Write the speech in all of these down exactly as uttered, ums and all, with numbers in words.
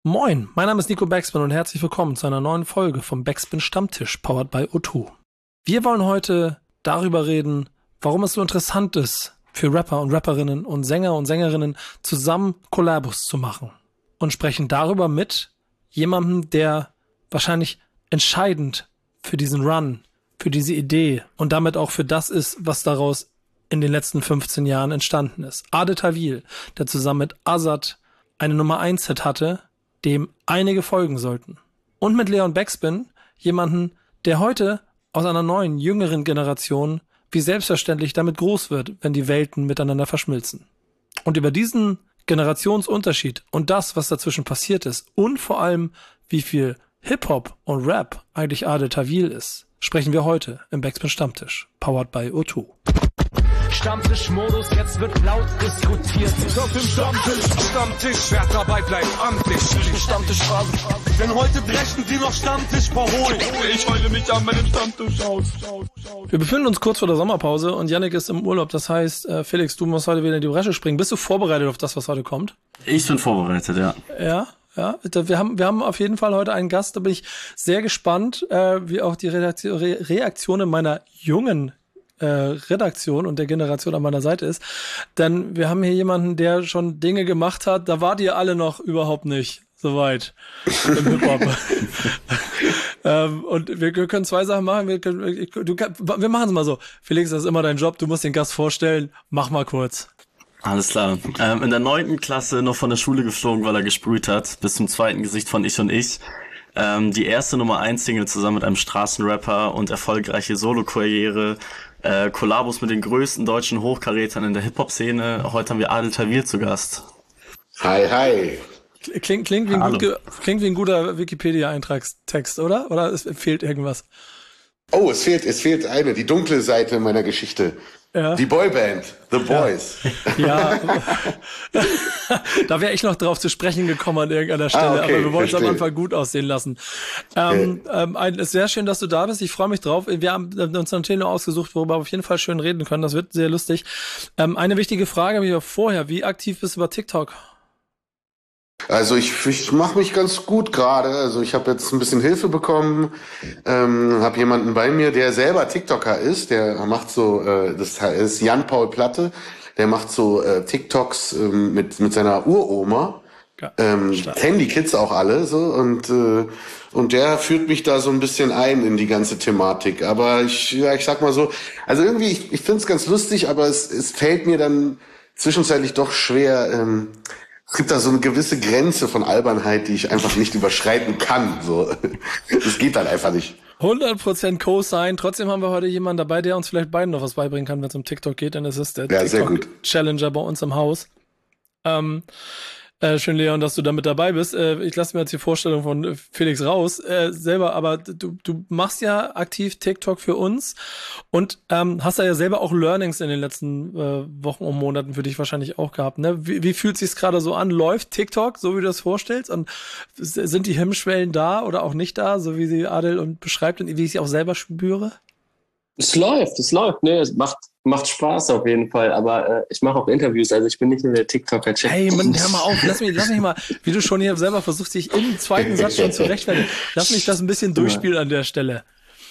Moin, mein Name ist Nico Backspin und herzlich willkommen zu einer neuen Folge vom Backspin Stammtisch, powered by O zwei. Wir wollen heute darüber reden, warum es so interessant ist, für Rapper und Rapperinnen und Sänger und Sängerinnen zusammen Kollabos zu machen. Und sprechen darüber mit jemandem, der wahrscheinlich entscheidend für diesen Run, für diese Idee und damit auch für das ist, was daraus in den letzten fünfzehn Jahren entstanden ist. Adel Tawil, der zusammen mit Azad eine Nummer eins Hit hatte, dem einige folgen sollten. Und mit Leon Backspin, jemanden, der heute aus einer neuen, jüngeren Generation wie selbstverständlich damit groß wird, wenn die Welten miteinander verschmilzen. Und über diesen Generationsunterschied und das, was dazwischen passiert ist und vor allem, wie viel Hip-Hop und Rap eigentlich Adel Tawil ist, sprechen wir heute im Backspin Stammtisch, powered by O zwei. Stammtischmodus, jetzt wird laut diskutiert. Ich auf dem Stammtisch, Stammtisch, wer dabei bleibt am Tisch. Stammtisch Phase. Denn heute brechen die noch Stammtisch verholen. Ich heule mich an meinem Stammtisch aus. Wir befinden uns kurz vor der Sommerpause und Yannick ist im Urlaub. Das heißt, äh, Felix, du musst heute wieder in die Bresche springen. Bist du vorbereitet auf das, was heute kommt? Ich bin vorbereitet, ja. Ja, ja. Wir haben, wir haben auf jeden Fall heute einen Gast. Da bin ich sehr gespannt, äh, wie auch die Redaktion, Re- Reaktionen meiner jungen Redaktion und der Generation an meiner Seite ist. Denn wir haben hier jemanden, der schon Dinge gemacht hat, da wart ihr alle noch überhaupt nicht so weit im Hip-Hop. ähm, und wir, wir können zwei Sachen machen. Wir, können, du, wir machen es mal so. Felix, das ist immer dein Job. Du musst den Gast vorstellen. Mach mal kurz. Alles klar. Ähm, in der neunten Klasse noch von der Schule geflogen, weil er gesprüht hat. Bis zum zweiten Gesicht von Ich und Ich. Ähm, die erste Nummer eins Single zusammen mit einem Straßenrapper und erfolgreiche Solo-Karriere. Äh, Kollabos mit den größten deutschen Hochkarätern in der Hip-Hop-Szene. Heute haben wir Adel Tawil zu Gast. Hi, hi. Klingt, klingt, wie, ein gut, klingt wie ein guter Wikipedia-Eintragstext, oder? Oder es fehlt irgendwas? Oh, es fehlt, es fehlt eine, die dunkle Seite meiner Geschichte. Ja. Die Boyband, The Boys. Ja, ja. Da wäre ich noch drauf zu sprechen gekommen an irgendeiner Stelle, ah, okay, aber wir wollen es am Anfang gut aussehen lassen. Ähm, okay. ähm, ein, es ist sehr schön, dass du da bist, ich freue mich drauf. Wir haben uns ein Thema ausgesucht, worüber wir auf jeden Fall schön reden können, das wird sehr lustig. Ähm, eine wichtige Frage habe ich auch vorher, wie aktiv bist du über TikTok? Also ich, ich mache mich ganz gut gerade. Also ich habe jetzt ein bisschen Hilfe bekommen, ähm, habe jemanden bei mir, der selber TikToker ist. Der macht so, äh, das ist Jan-Paul Platte. Der macht so äh, TikToks ähm, mit mit seiner Uroma. Ja, ähm, kennen die Kids auch alle so und äh, und der führt mich da so ein bisschen ein in die ganze Thematik. Aber ich, ja, ich sag mal so, also irgendwie ich, ich finde es ganz lustig, aber es es fällt mir dann zwischenzeitlich doch schwer. Ähm, Es gibt da so eine gewisse Grenze von Albernheit, die ich einfach nicht überschreiten kann. So, das geht dann einfach nicht. hundert Prozent Co-Sign. Trotzdem haben wir heute jemanden dabei, der uns vielleicht beiden noch was beibringen kann, wenn es um TikTok geht. Denn es ist der ja, TikTok-Challenger bei uns im Haus. Ähm, äh, schön, Leon, dass du da mit dabei bist. Äh, ich lasse mir jetzt die Vorstellung von Felix raus. Äh, selber, aber du, du machst ja aktiv TikTok für uns und ähm, hast da ja selber auch Learnings in den letzten äh, Wochen und Monaten für dich wahrscheinlich auch gehabt. Ne? Wie, wie fühlt sich's gerade so an? Läuft TikTok, so wie du das vorstellst? Und sind die Hemmschwellen da oder auch nicht da, so wie sie Adel und beschreibt und wie ich sie auch selber spüre? Es läuft, es läuft, ne, es macht, macht Spaß auf jeden Fall, aber äh, ich mache auch Interviews, also ich bin nicht nur der TikToker. Hey, Mann, hör mal auf, lass mich, lass mich mal, wie du schon hier selber versuchst, dich im zweiten Satz schon zu rechtfertigen, lass mich das ein bisschen durchspielen an der Stelle.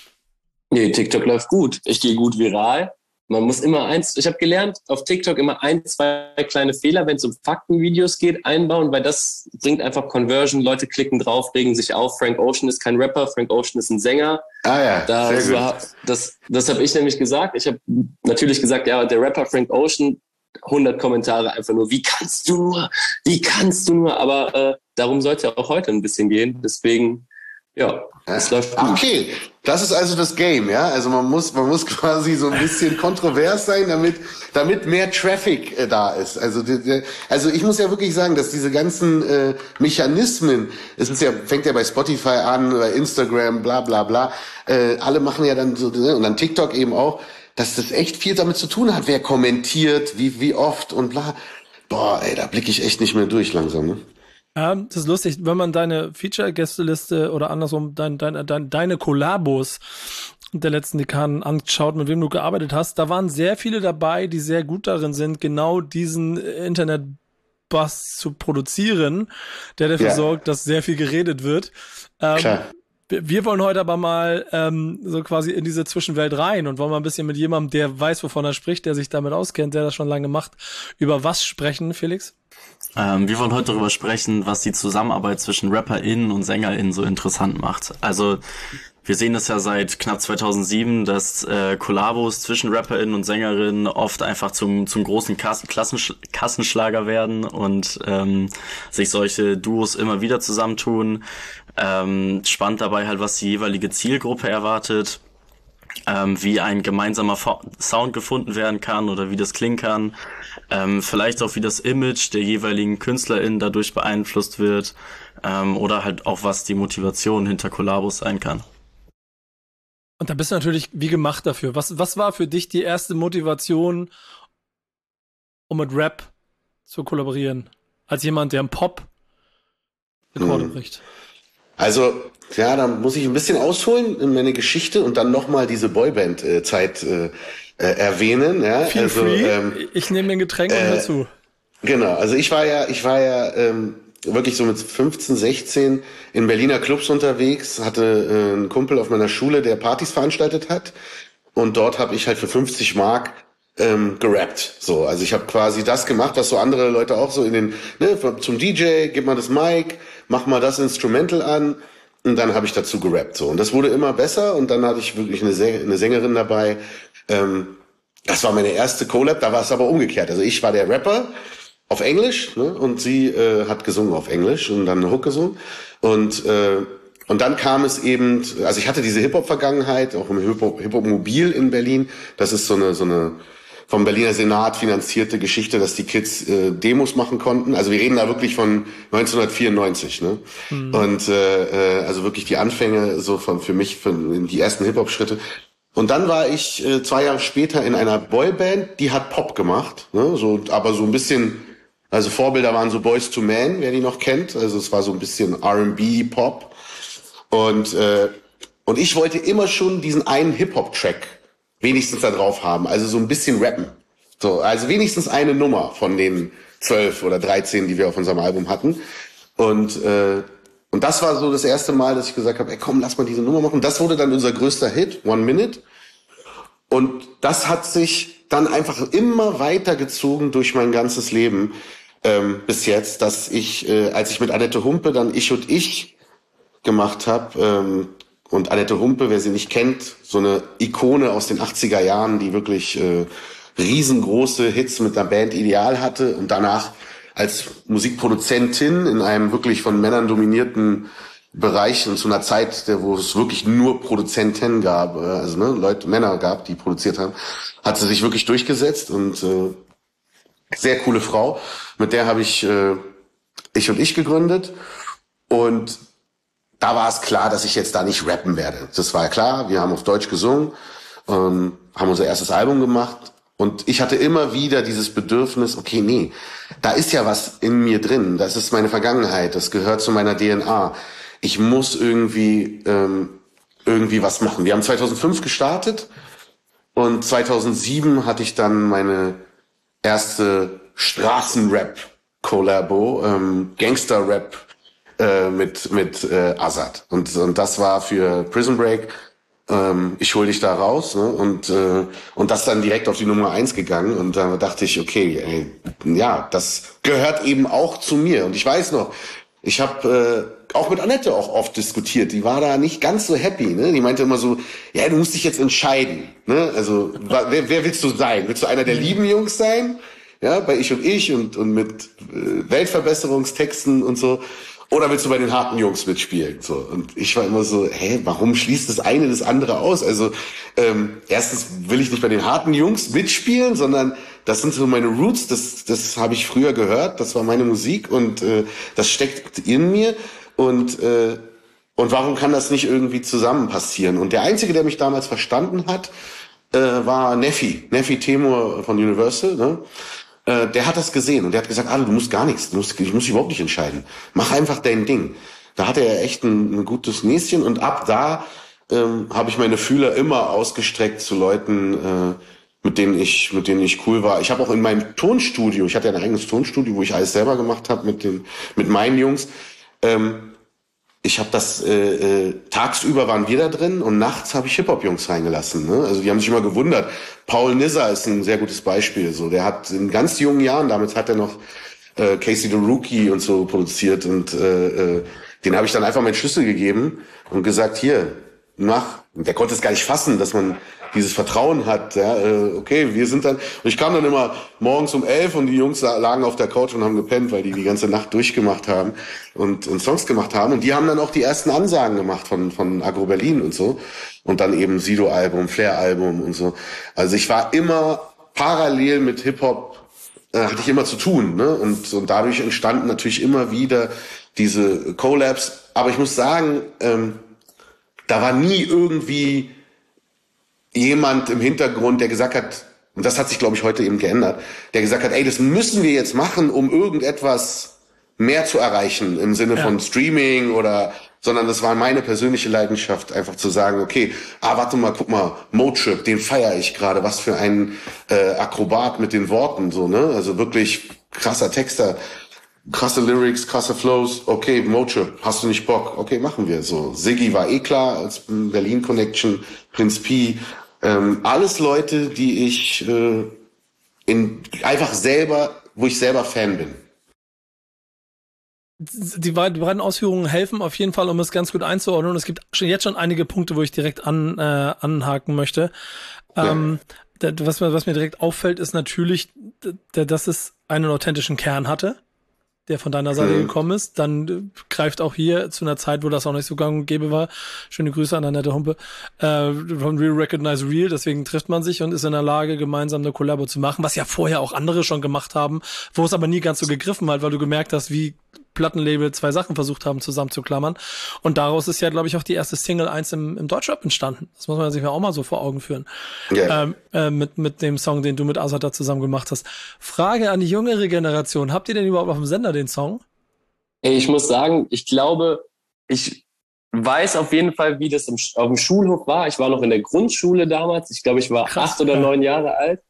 Nee, TikTok läuft gut, ich gehe gut viral. Man muss immer eins, ich habe gelernt, auf TikTok immer ein, zwei kleine Fehler, wenn es um Faktenvideos geht, einbauen, weil das bringt einfach Conversion. Leute klicken drauf, regen sich auf. Frank Ocean ist kein Rapper, Frank Ocean ist ein Sänger. Ah ja, da sehr gut. War, das das habe ich nämlich gesagt. Ich habe natürlich gesagt, ja, der Rapper Frank Ocean, hundert Kommentare einfach nur, wie kannst du nur, wie kannst du nur, aber äh, darum soll es ja auch heute ein bisschen gehen. Deswegen, ja, es läuft gut. Okay, das ist also das Game, ja. Also man muss, man muss quasi so ein bisschen kontrovers sein, damit, damit mehr Traffic äh, da ist. Also, die, die, also ich muss ja wirklich sagen, dass diese ganzen äh, Mechanismen, es ist ja, fängt ja bei Spotify an, bei Instagram, bla bla bla, äh, alle machen ja dann so, und dann TikTok eben auch, dass das echt viel damit zu tun hat, wer kommentiert, wie wie oft und bla. Boah, ey, da blicke ich echt nicht mehr durch langsam, ne? Ja, das ist lustig, wenn man deine Feature-Gästeliste oder andersrum dein, dein, dein, deine Kollabos der letzten Dekaden anschaut, mit wem du gearbeitet hast, da waren sehr viele dabei, die sehr gut darin sind, genau diesen Internet Bass zu produzieren, der dafür Ja. sorgt, dass sehr viel geredet wird. Ähm, Klar. wir, wir wollen heute aber mal ähm, so quasi in diese Zwischenwelt rein und wollen mal ein bisschen mit jemandem, der weiß, wovon er spricht, der sich damit auskennt, der das schon lange macht, über was sprechen, Felix? Ähm, wir wollen heute darüber sprechen, was die Zusammenarbeit zwischen RapperInnen und SängerInnen so interessant macht. Also wir sehen das ja seit knapp zweitausendsieben, dass äh, Kollabos zwischen RapperInnen und SängerInnen oft einfach zum zum großen Kass- Klassensch- Kassenschlager werden und ähm, sich solche Duos immer wieder zusammentun. Ähm, spannend dabei halt, was die jeweilige Zielgruppe erwartet. Ähm, wie ein gemeinsamer Fo- Sound gefunden werden kann oder wie das klingen kann. Ähm, vielleicht auch, wie das Image der jeweiligen KünstlerInnen dadurch beeinflusst wird. Ähm, oder halt auch, was die Motivation hinter Kollabos sein kann. Und da bist du natürlich wie gemacht dafür. Was, was war für dich die erste Motivation, um mit Rap zu kollaborieren? Als jemand, der im Pop Rekorde Hm. bricht. Also, ja, da muss ich ein bisschen ausholen in meine Geschichte und dann nochmal diese Boyband-Zeit äh, äh, erwähnen. Ja? Feel also, free. Ähm, Ich nehme mir ein Getränk und äh, hör zu. Genau, also ich war ja, ich war ja ähm, wirklich so mit fünfzehn, sechzehn in Berliner Clubs unterwegs, hatte äh, einen Kumpel auf meiner Schule, der Partys veranstaltet hat und dort habe ich halt für fünfzig Mark ähm, gerappt. So, also ich habe quasi das gemacht, was so andere Leute auch so in den, ne, zum D J, gib mal das Mic, mach mal das Instrumental an und dann habe ich dazu gerappt. So, und das wurde immer besser und dann hatte ich wirklich eine, Säng- eine Sängerin dabei. Ähm, das war meine erste Collab, da war es aber umgekehrt. Also ich war der Rapper auf Englisch, ne? Und sie äh, hat gesungen auf Englisch und dann eine Hook gesungen. Und äh, und dann kam es eben, also ich hatte diese Hip-Hop-Vergangenheit, auch im Hip-Hop, Hip-Hop-Mobil in Berlin. Das ist so eine so eine vom Berliner Senat finanzierte Geschichte, dass die Kids äh, Demos machen konnten. Also wir reden da wirklich von neunzehnhundertvierundneunzig, ne? Mhm. Und äh, also wirklich die Anfänge so von für mich von die ersten Hip-Hop-Schritte. Und dann war ich äh, zwei Jahre später in einer Boyband, die hat Pop gemacht, ne? So, aber so ein bisschen. Also Vorbilder waren so Boyz two Men, wer die noch kennt. Also es war so ein bisschen R and B, Pop. Und äh, und ich wollte immer schon diesen einen Hip-Hop-Track wenigstens da drauf haben. Also so ein bisschen rappen. So, also wenigstens eine Nummer von den zwölf oder dreizehn, die wir auf unserem Album hatten. Und äh, und das war so das erste Mal, dass ich gesagt habe, ey komm, lass mal diese Nummer machen. Das wurde dann unser größter Hit, One Minute. Und das hat sich dann einfach immer weitergezogen durch mein ganzes Leben. Ähm, bis jetzt, dass ich, äh, als ich mit Annette Humpe dann Ich und Ich gemacht habe, ähm, und Annette Humpe, wer sie nicht kennt, so eine Ikone aus den achtziger Jahren, die wirklich äh, riesengroße Hits mit einer Band Ideal hatte und danach als Musikproduzentin in einem wirklich von Männern dominierten Bereich und zu einer Zeit, der, wo es wirklich nur Produzenten gab, äh, also ne, Leute, Männer gab, die produziert haben, hat sie sich wirklich durchgesetzt und äh, sehr coole Frau. Mit der habe ich äh, Ich und Ich gegründet. Und da war es klar, dass ich jetzt da nicht rappen werde. Das war klar. Wir haben auf Deutsch gesungen, ähm, haben unser erstes Album gemacht. Und ich hatte immer wieder dieses Bedürfnis, okay, nee, da ist ja was in mir drin. Das ist meine Vergangenheit. Das gehört zu meiner D N A. Ich muss irgendwie ähm, irgendwie was machen. Wir haben zweitausendfünf gestartet. Und zweitausendsieben hatte ich dann meine erste Straßenrap-Kollabo, ähm, Gangster-Rap äh, mit mit äh, Azad. Und und das war für Prison Break. Ähm, ich hol dich da raus, ne? Und äh, und das dann direkt auf die Nummer eins gegangen. Und da dachte ich, okay, ey, ja, das gehört eben auch zu mir. Und ich weiß noch, ich habe äh, auch mit Annette auch oft diskutiert. Die war da nicht ganz so happy. Ne? Die meinte immer so, ja, du musst dich jetzt entscheiden. Ne? Also wer, wer willst du sein? Willst du einer der lieben Jungs sein? Ja, bei Ich und Ich und und mit äh, Weltverbesserungstexten und so. Oder willst du bei den harten Jungs mitspielen? So. Und ich war immer so, hä, warum schließt das eine das andere aus? Also ähm, erstens will ich nicht bei den harten Jungs mitspielen, sondern das sind so meine Roots, das das habe ich früher gehört, das war meine Musik und äh, das steckt in mir. Und äh, und warum kann das nicht irgendwie zusammen passieren? Und der Einzige, der mich damals verstanden hat, äh, war Neffi, Neffi Temur von Universal, ne? Der hat das gesehen und der hat gesagt, ah, du musst gar nichts, du musst, ich muss dich überhaupt nicht entscheiden. Mach einfach dein Ding. Da hatte er echt ein, ein gutes Näschen und ab da ähm, habe ich meine Fühler immer ausgestreckt zu Leuten, äh, mit denen ich, mit denen ich cool war. Ich habe auch in meinem Tonstudio, ich hatte ja ein eigenes Tonstudio, wo ich alles selber gemacht habe mit den, mit meinen Jungs. Ähm, ich habe das äh, äh, tagsüber waren wir da drin und nachts habe ich Hip-Hop-Jungs reingelassen. Ne? Also die haben sich immer gewundert. Paul Nizza ist ein sehr gutes Beispiel. So, der hat in ganz jungen Jahren, damals hat er noch äh, Casey the Rookie und so produziert und äh, äh, den habe ich dann einfach meinen Schlüssel gegeben und gesagt, hier, mach. Und der konnte es gar nicht fassen, dass man dieses Vertrauen hat. Ja, äh, okay, wir sind dann. Und ich kam dann immer morgens um elf und die Jungs lagen auf der Couch und haben gepennt, weil die die ganze Nacht durchgemacht haben und, und Songs gemacht haben. Und die haben dann auch die ersten Ansagen gemacht von von Agro Berlin und so. Und dann eben Sido-Album, Flair-Album und so. Also ich war immer parallel mit Hip-Hop, äh, hatte ich immer zu tun. Ne? Und, und dadurch entstanden natürlich immer wieder diese Collabs. Aber ich muss sagen, ähm, da war nie irgendwie jemand im Hintergrund, der gesagt hat, und das hat sich, glaube ich, heute eben geändert, der gesagt hat, ey, das müssen wir jetzt machen, um irgendetwas mehr zu erreichen im Sinne ja. von Streaming oder, sondern das war meine persönliche Leidenschaft, einfach zu sagen, okay, ah, warte mal, guck mal, Motrip, den feiere ich gerade, was für ein äh, Akrobat mit den Worten, so, ne, also wirklich krasser Texter. Krasse Lyrics, krasse Flows, okay, Motrip, hast du nicht Bock? Okay, machen wir so. Siggi war eh klar, als Berlin Connection, Prinz P, ähm, alles Leute, die ich äh, in einfach selber, wo ich selber Fan bin. Die beiden Ausführungen helfen auf jeden Fall, um es ganz gut einzuordnen. Und es gibt schon jetzt schon einige Punkte, wo ich direkt an, äh, anhaken möchte. Ähm, ja. was, was mir direkt auffällt, ist natürlich, dass es einen authentischen Kern hatte, der von deiner Seite mhm. gekommen ist, dann äh, greift auch hier zu einer Zeit, wo das auch nicht so gang und gäbe war. Schöne Grüße an Annette Humpe. Äh, von Real Recognize Real, deswegen trifft man sich und ist in der Lage, gemeinsam eine Kollabo zu machen, was ja vorher auch andere schon gemacht haben, wo es aber nie ganz so gegriffen hat, weil du gemerkt hast, wie Plattenlabel zwei Sachen versucht haben zusammenzuklammern. Und daraus ist ja, glaube ich, auch die erste Single eins im, im Deutschrap entstanden. Das muss man sich ja auch mal so vor Augen führen. Yeah. Ähm, äh, mit, mit dem Song, den du mit Azad da zusammen gemacht hast. Frage an die jüngere Generation. Habt ihr denn überhaupt auf dem Sender den Song? Ey, ich muss sagen, ich glaube, ich weiß auf jeden Fall, wie das im, auf dem Schulhof war. Ich war noch in der Grundschule damals. Ich glaube, ich war Krass, acht oder ja. neun Jahre alt.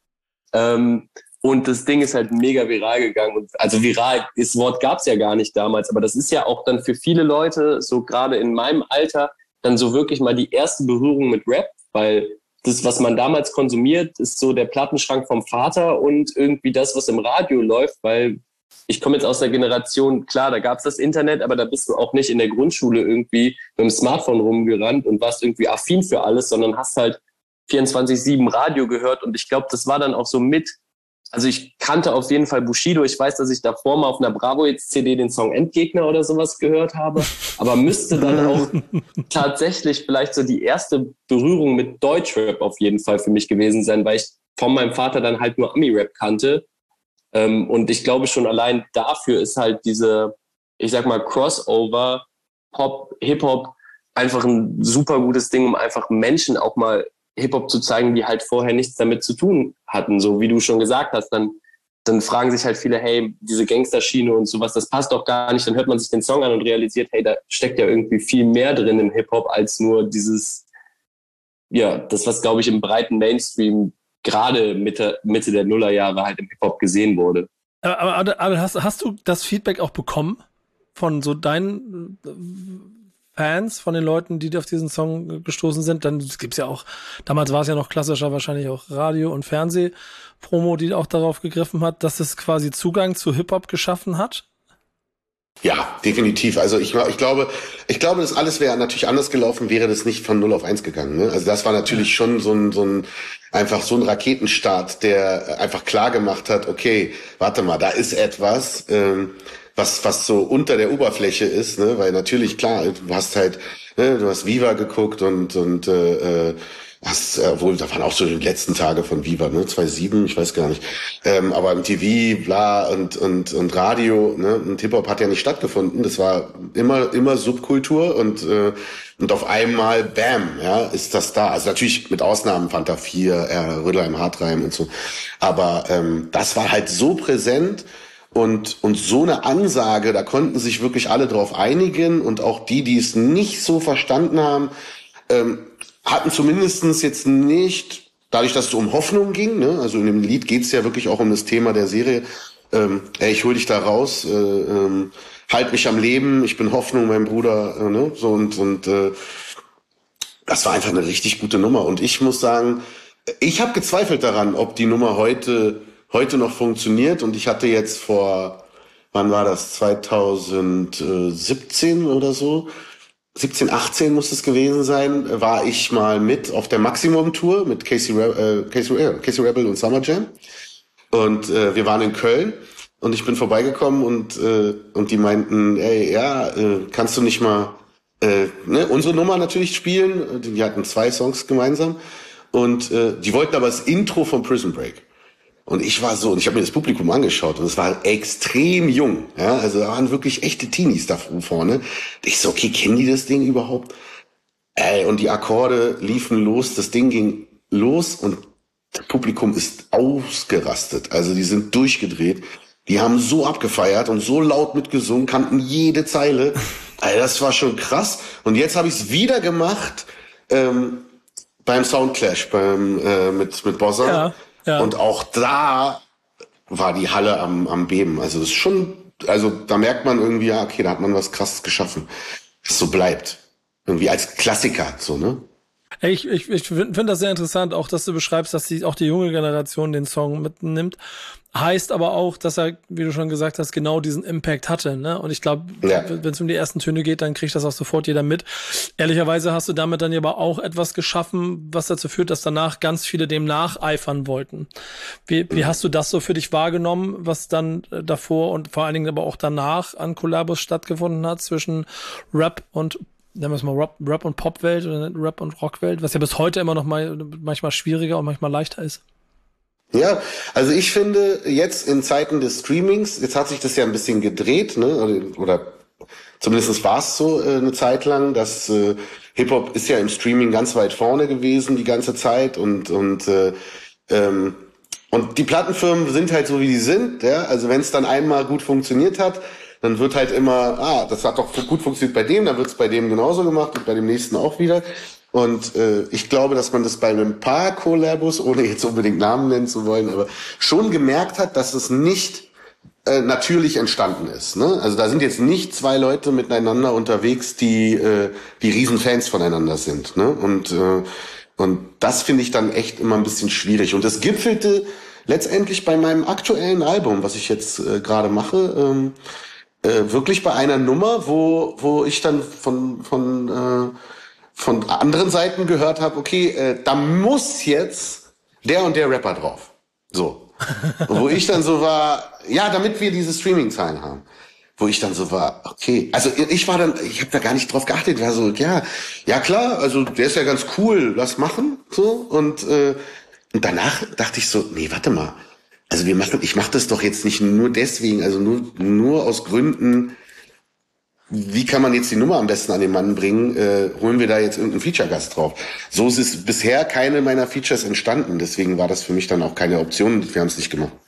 Ähm, Und das Ding ist halt mega viral gegangen. Und also viral, das Wort gab's ja gar nicht damals, aber das ist ja auch dann für viele Leute, so gerade in meinem Alter, dann so wirklich mal die erste Berührung mit Rap, weil das, was man damals konsumiert, ist so der Plattenschrank vom Vater und irgendwie das, was im Radio läuft, weil ich komme jetzt aus der Generation, klar, da gab's das Internet, aber da bist du auch nicht in der Grundschule irgendwie mit dem Smartphone rumgerannt und warst irgendwie affin für alles, sondern hast halt vierundzwanzig sieben Radio gehört und ich glaube, das war dann auch so mit. Also ich kannte auf jeden Fall Bushido. Ich weiß, dass ich davor mal auf einer Bravo jetzt C D den Song Endgegner oder sowas gehört habe. Aber müsste dann auch tatsächlich vielleicht so die erste Berührung mit Deutschrap auf jeden Fall für mich gewesen sein, weil ich von meinem Vater dann halt nur Ami-Rap kannte. Und ich glaube schon allein dafür ist halt diese, ich sag mal, Crossover, Pop, Hip-Hop einfach ein super gutes Ding, um einfach Menschen auch mal Hip-Hop zu zeigen, die halt vorher nichts damit zu tun hatten. So wie du schon gesagt hast, dann, dann fragen sich halt viele, hey, diese Gangsterschiene und sowas, das passt doch gar nicht. Dann hört man sich den Song an und realisiert, hey, da steckt ja irgendwie viel mehr drin im Hip-Hop als nur dieses, ja, das, was, glaube ich, im breiten Mainstream gerade Mitte, Mitte der Nullerjahre halt im Hip-Hop gesehen wurde. Aber, aber, aber hast, hast du das Feedback auch bekommen von so deinen Fans, von den Leuten, die auf diesen Song gestoßen sind? Dann gibt's ja auch, damals war es ja noch klassischer, wahrscheinlich auch Radio- und Fernseh-Promo, die auch darauf gegriffen hat, dass es quasi Zugang zu Hip-Hop geschaffen hat? Ja, definitiv. Also ich, ich glaube, ich glaube, das alles wäre natürlich anders gelaufen, wäre das nicht von null auf eins gegangen. Ne? Also das war natürlich schon so ein, so ein, einfach so ein Raketenstart, der einfach klar gemacht hat, okay, warte mal, da ist etwas, ähm, was, was so unter der Oberfläche ist, ne? Weil natürlich, klar, du hast halt, ne, du hast Viva geguckt und, und, äh, hast, obwohl, da waren auch so die letzten Tage von Viva, ne, zweitausendsieben, ich weiß gar nicht, ähm, aber im T V, bla, und, und, und Radio, ne, und Hip-Hop hat ja nicht stattgefunden, das war immer, immer Subkultur und, äh, und auf einmal, bam, ja, ist das da, also natürlich mit Ausnahmen Fanta vier, äh, Rödelheim, Hartreim und so, aber, ähm, das war halt so präsent. Und, und so eine Ansage, da konnten sich wirklich alle drauf einigen und auch die, die es nicht so verstanden haben, ähm, hatten zumindestens jetzt nicht dadurch, dass es um Hoffnung ging, ne, also in dem Lied geht's ja wirklich auch um das Thema der Serie, ähm, ey, ich hol dich da raus, äh, ähm, halt mich am Leben, ich bin Hoffnung, mein Bruder, äh, ne, so und, und äh, das war einfach eine richtig gute Nummer. Und ich muss sagen, ich habe gezweifelt daran, ob die Nummer heute heute noch funktioniert. Und ich hatte jetzt vor, wann war das, zweitausendsiebzehn oder so, siebzehn, achtzehn muss es gewesen sein, war ich mal mit auf der Maximum-Tour mit Casey, Re- äh, Casey, äh, Casey Rebel und Summer Jam. Und äh, wir waren in Köln und ich bin vorbeigekommen und äh, und die meinten, ey, ja, äh, kannst du nicht mal äh, ne, unsere Nummer natürlich spielen? Die hatten zwei Songs gemeinsam und äh, die wollten aber das Intro von Prison Break. Und ich war so, und ich habe mir das Publikum angeschaut und es war extrem jung, ja, also da waren wirklich echte Teenies da vorne. Ich so, okay, kennen die das Ding überhaupt? Ey, und die Akkorde liefen los, das Ding ging los und das Publikum ist ausgerastet, also die sind durchgedreht. Die haben so abgefeiert und so laut mitgesungen, kannten jede Zeile. Also das war schon krass. Und jetzt habe ich es wieder gemacht ähm, beim Soundclash beim äh, mit mit Bossa. Ja. Ja. Und auch da war die Halle am, am Beben. Also das ist schon, also da merkt man irgendwie, ja, okay, da hat man was Krasses geschaffen. Das so bleibt. Irgendwie als Klassiker, so, ne? Ich, ich, ich finde find das sehr interessant, auch dass du beschreibst, dass die, auch die junge Generation den Song mitnimmt. Heißt aber auch, dass er, wie du schon gesagt hast, genau diesen Impact hatte, ne? Und ich glaube, ja. wenn es um die ersten Töne geht, dann kriegt das auch sofort jeder mit. Ehrlicherweise hast du damit dann aber auch etwas geschaffen, was dazu führt, dass danach ganz viele dem nacheifern wollten. Wie, wie hast du das so für dich wahrgenommen, was dann davor und vor allen Dingen aber auch danach an Kollabos stattgefunden hat zwischen Rap und nennen wir es mal Rap, Rap und Popwelt oder Rap und Rockwelt, was ja bis heute immer noch mal manchmal schwieriger und manchmal leichter ist? Ja, also ich finde jetzt in Zeiten des Streamings, jetzt hat sich das ja ein bisschen gedreht, ne, oder zumindest war es so äh, eine Zeit lang, dass äh, Hip-Hop ist ja im Streaming ganz weit vorne gewesen die ganze Zeit und und äh, ähm, und die Plattenfirmen sind halt so wie die sind, ja, also wenn es dann einmal gut funktioniert hat, dann wird halt immer, ah, das hat doch gut funktioniert bei dem, dann wird es bei dem genauso gemacht und bei dem nächsten auch wieder. Und äh, ich glaube, dass man das bei ein paar Kollabos, ohne jetzt unbedingt Namen nennen zu wollen, aber schon gemerkt hat, dass es nicht äh, natürlich entstanden ist. Ne? Also da sind jetzt nicht zwei Leute miteinander unterwegs, die äh, die Riesenfans voneinander sind. Ne? Und äh, und das finde ich dann echt immer ein bisschen schwierig. Und das gipfelte letztendlich bei meinem aktuellen Album, was ich jetzt äh, gerade mache, ähm, äh, wirklich bei einer Nummer, wo wo ich dann von von äh, von anderen Seiten gehört habe, okay, äh, da muss jetzt der und der Rapper drauf. So. Wo ich dann so war, ja, damit wir diese Streaming-Zahlen haben. Wo ich dann so war, okay, also ich war dann, ich habe da gar nicht drauf geachtet, war so, ja, ja klar, also der ist ja ganz cool, lass machen, so. Und, äh, und danach dachte ich so, nee, warte mal, also wir machen, ich mache das doch jetzt nicht nur deswegen, also nur, nur aus Gründen, wie kann man jetzt die Nummer am besten an den Mann bringen? Äh, holen wir da jetzt irgendeinen Feature-Gast drauf? So ist es bisher keine meiner Features entstanden. Deswegen war das für mich dann auch keine Option. Wir haben es nicht gemacht.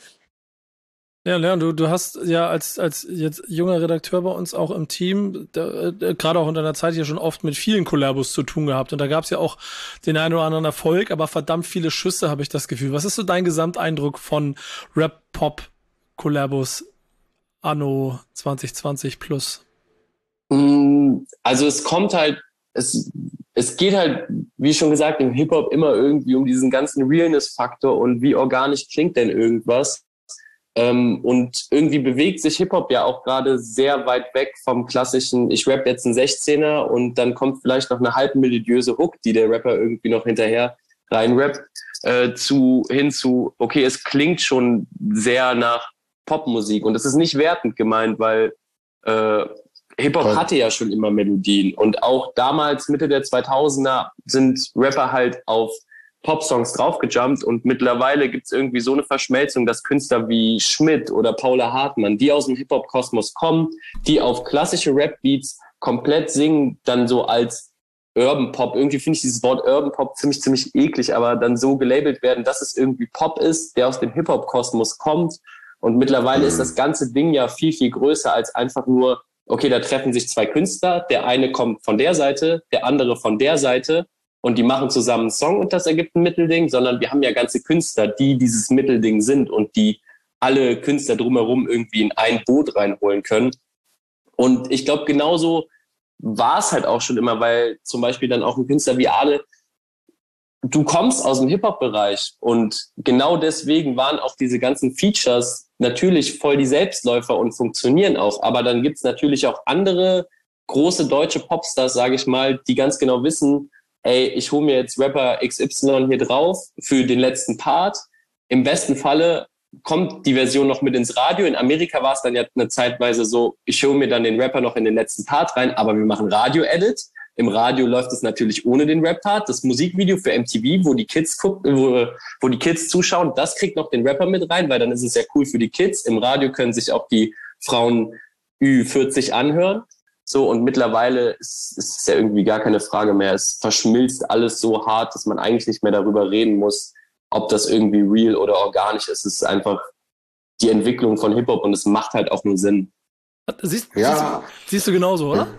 Ja, Leon, du, du hast ja als als jetzt junger Redakteur bei uns auch im Team, da, äh, gerade auch in deiner Zeit hier schon oft mit vielen Kollabos zu tun gehabt. Und da gab es ja auch den einen oder anderen Erfolg, aber verdammt viele Schüsse, habe ich das Gefühl. Was ist so dein Gesamteindruck von Rap-Pop-Kollabos anno zwanzig zwanzig plus? Also es kommt halt, es, es geht halt, wie schon gesagt, im Hip-Hop immer irgendwie um diesen ganzen Realness-Faktor und wie organisch klingt denn irgendwas. Ähm, und irgendwie bewegt sich Hip-Hop ja auch gerade sehr weit weg vom klassischen, ich rap jetzt einen sechzehner und dann kommt vielleicht noch eine halbmelodiöse Hook, die der Rapper irgendwie noch hinterher reinrappt, äh, zu, hin zu, okay, es klingt schon sehr nach Popmusik und das ist nicht wertend gemeint, weil äh, Hip-Hop Voll. hatte ja schon immer Melodien und auch damals, Mitte der zweitausender, sind Rapper halt auf Pop-Songs draufgejumpt und mittlerweile gibt's irgendwie so eine Verschmelzung, dass Künstler wie Schmidt oder Paula Hartmann, die aus dem Hip-Hop-Kosmos kommen, die auf klassische Rap-Beats komplett singen, dann so als Urban Pop. Irgendwie finde ich dieses Wort Urban Pop ziemlich, ziemlich eklig, aber dann so gelabelt werden, dass es irgendwie Pop ist, der aus dem Hip-Hop-Kosmos kommt. Und mittlerweile mhm. ist das ganze Ding ja viel, viel größer als einfach nur, okay, da treffen sich zwei Künstler, der eine kommt von der Seite, der andere von der Seite und die machen zusammen einen Song und das ergibt ein Mittelding, sondern wir haben ja ganze Künstler, die dieses Mittelding sind und die alle Künstler drumherum irgendwie in ein Boot reinholen können. Und ich glaube, genauso war es halt auch schon immer, weil zum Beispiel dann auch ein Künstler wie Ade, du kommst aus dem Hip-Hop-Bereich und genau deswegen waren auch diese ganzen Features natürlich voll die Selbstläufer und funktionieren auch. Aber dann gibt's natürlich auch andere große deutsche Popstars, sage ich mal, die ganz genau wissen, ey, ich hole mir jetzt Rapper X Y hier drauf für den letzten Part. Im besten Falle kommt die Version noch mit ins Radio. In Amerika war es dann ja eine Zeitweise so, ich hole mir dann den Rapper noch in den letzten Part rein, aber wir machen Radio-Edit. Im Radio läuft es natürlich ohne den Rap-Part. Das Musikvideo für M T V, wo die Kids gucken, wo, wo die Kids zuschauen, das kriegt noch den Rapper mit rein, weil dann ist es ja cool für die Kids. Im Radio können sich auch die Frauen Ü vierzig anhören. So, und mittlerweile ist, ist es ja irgendwie gar keine Frage mehr. Es verschmilzt alles so hart, dass man eigentlich nicht mehr darüber reden muss, ob das irgendwie real oder organisch ist. Es ist einfach die Entwicklung von Hip-Hop und es macht halt auch nur Sinn. Siehst, Ja. siehst, du, siehst du genauso, oder?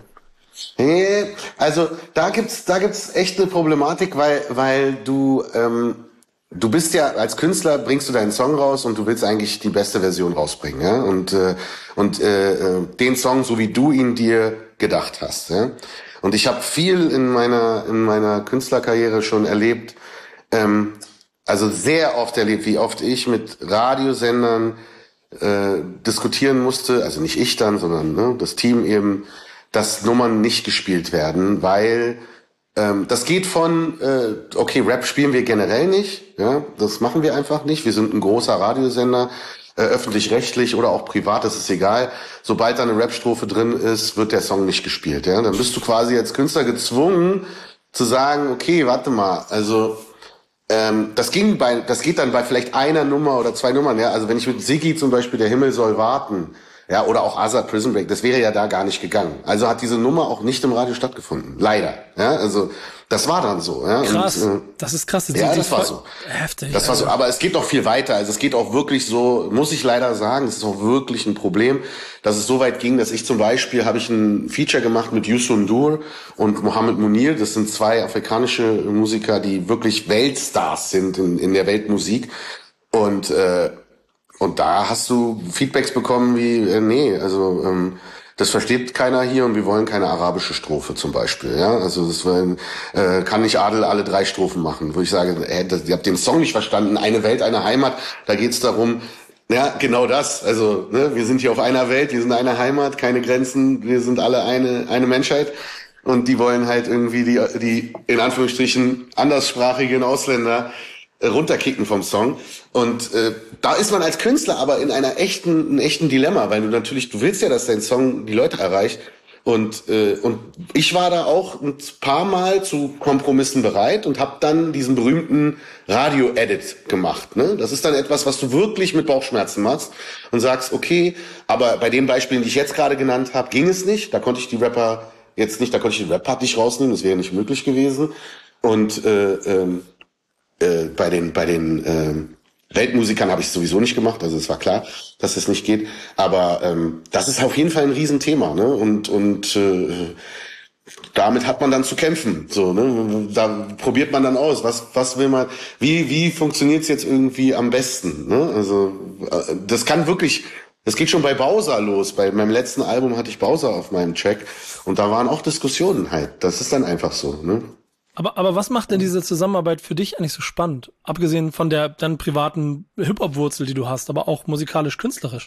Nee, also da gibt's da gibt's echt eine Problematik, weil weil du ähm, du bist ja als Künstler, bringst du deinen Song raus und du willst eigentlich die beste Version rausbringen, ja, und äh, und äh, den Song, so wie du ihn dir gedacht hast, ja. Und ich habe viel in meiner in meiner Künstlerkarriere schon erlebt, ähm, also sehr oft erlebt, wie oft ich mit Radiosendern äh, diskutieren musste, also nicht ich dann, sondern ne, das Team eben, dass Nummern nicht gespielt werden, weil ähm, das geht von, äh, okay, Rap spielen wir generell nicht, ja, das machen wir einfach nicht. Wir sind ein großer Radiosender, äh, öffentlich-rechtlich oder auch privat, das ist egal. Sobald da eine Rap-Strophe drin ist, wird der Song nicht gespielt. Ja, dann bist du quasi als Künstler gezwungen zu sagen, okay, warte mal, also ähm, das ging bei, das geht dann bei vielleicht einer Nummer oder zwei Nummern. Ja, also wenn ich mit Siggi zum Beispiel Der Himmel soll warten. Ja, oder auch Azad Prison Break, das wäre ja da gar nicht gegangen. Also hat diese Nummer auch nicht im Radio stattgefunden. Leider. Ja, also das war dann so. Ja. Krass, und, äh, das ist krass. Das ja, ist das war so. Heftig. Das war so, aber es geht noch viel weiter. Also es geht auch wirklich so, muss ich leider sagen, es ist auch wirklich ein Problem, dass es so weit ging, dass ich zum Beispiel, habe ich ein Feature gemacht mit Youssou N'Dour und Mohamed Munir. Das sind zwei afrikanische Musiker, die wirklich Weltstars sind in, in der Weltmusik. Und äh, Und da hast du Feedbacks bekommen wie, äh, nee, also ähm, das versteht keiner hier und wir wollen keine arabische Strophe zum Beispiel. Ja, also das war, äh, kann nicht Adel alle drei Strophen machen, wo ich sage, äh, das, ihr habt den Song nicht verstanden. Eine Welt, eine Heimat. Da geht's darum, ja, genau das. Also ne, wir sind hier auf einer Welt, wir sind eine Heimat, keine Grenzen, wir sind alle eine eine Menschheit. Und die wollen halt irgendwie die die in Anführungsstrichen anderssprachigen Ausländer runterkicken vom Song. Und äh, da ist man als Künstler aber in einer echten, einem echten Dilemma, weil du natürlich, du willst ja, dass dein Song die Leute erreicht. Und äh, und ich war da auch ein paar Mal zu Kompromissen bereit und habe dann diesen berühmten Radio-Edit gemacht. Ne? Das ist dann etwas, was du wirklich mit Bauchschmerzen machst und sagst, okay, aber bei den Beispielen, die ich jetzt gerade genannt habe, ging es nicht. Da konnte ich die Rapper jetzt nicht, da konnte ich den Rap-Part nicht rausnehmen, das wäre nicht möglich gewesen. Und äh, ähm, Äh, bei den bei den äh, Weltmusikern habe ich es sowieso nicht gemacht, also es war klar, dass es nicht geht. Aber ähm, das ist auf jeden Fall ein Riesenthema, ne? Und und äh, damit hat man dann zu kämpfen. So, ne? Da probiert man dann aus, was was will man, wie wie funktioniert's jetzt irgendwie am besten? Ne? Also äh, das kann wirklich, das geht schon bei Bowser los. Bei meinem letzten Album hatte ich Bowser auf meinem Track und da waren auch Diskussionen halt. Das ist dann einfach so, ne? Aber, aber was macht denn diese Zusammenarbeit für dich eigentlich so spannend? Abgesehen von der dann privaten Hip-Hop-Wurzel, die du hast, aber auch musikalisch-künstlerisch.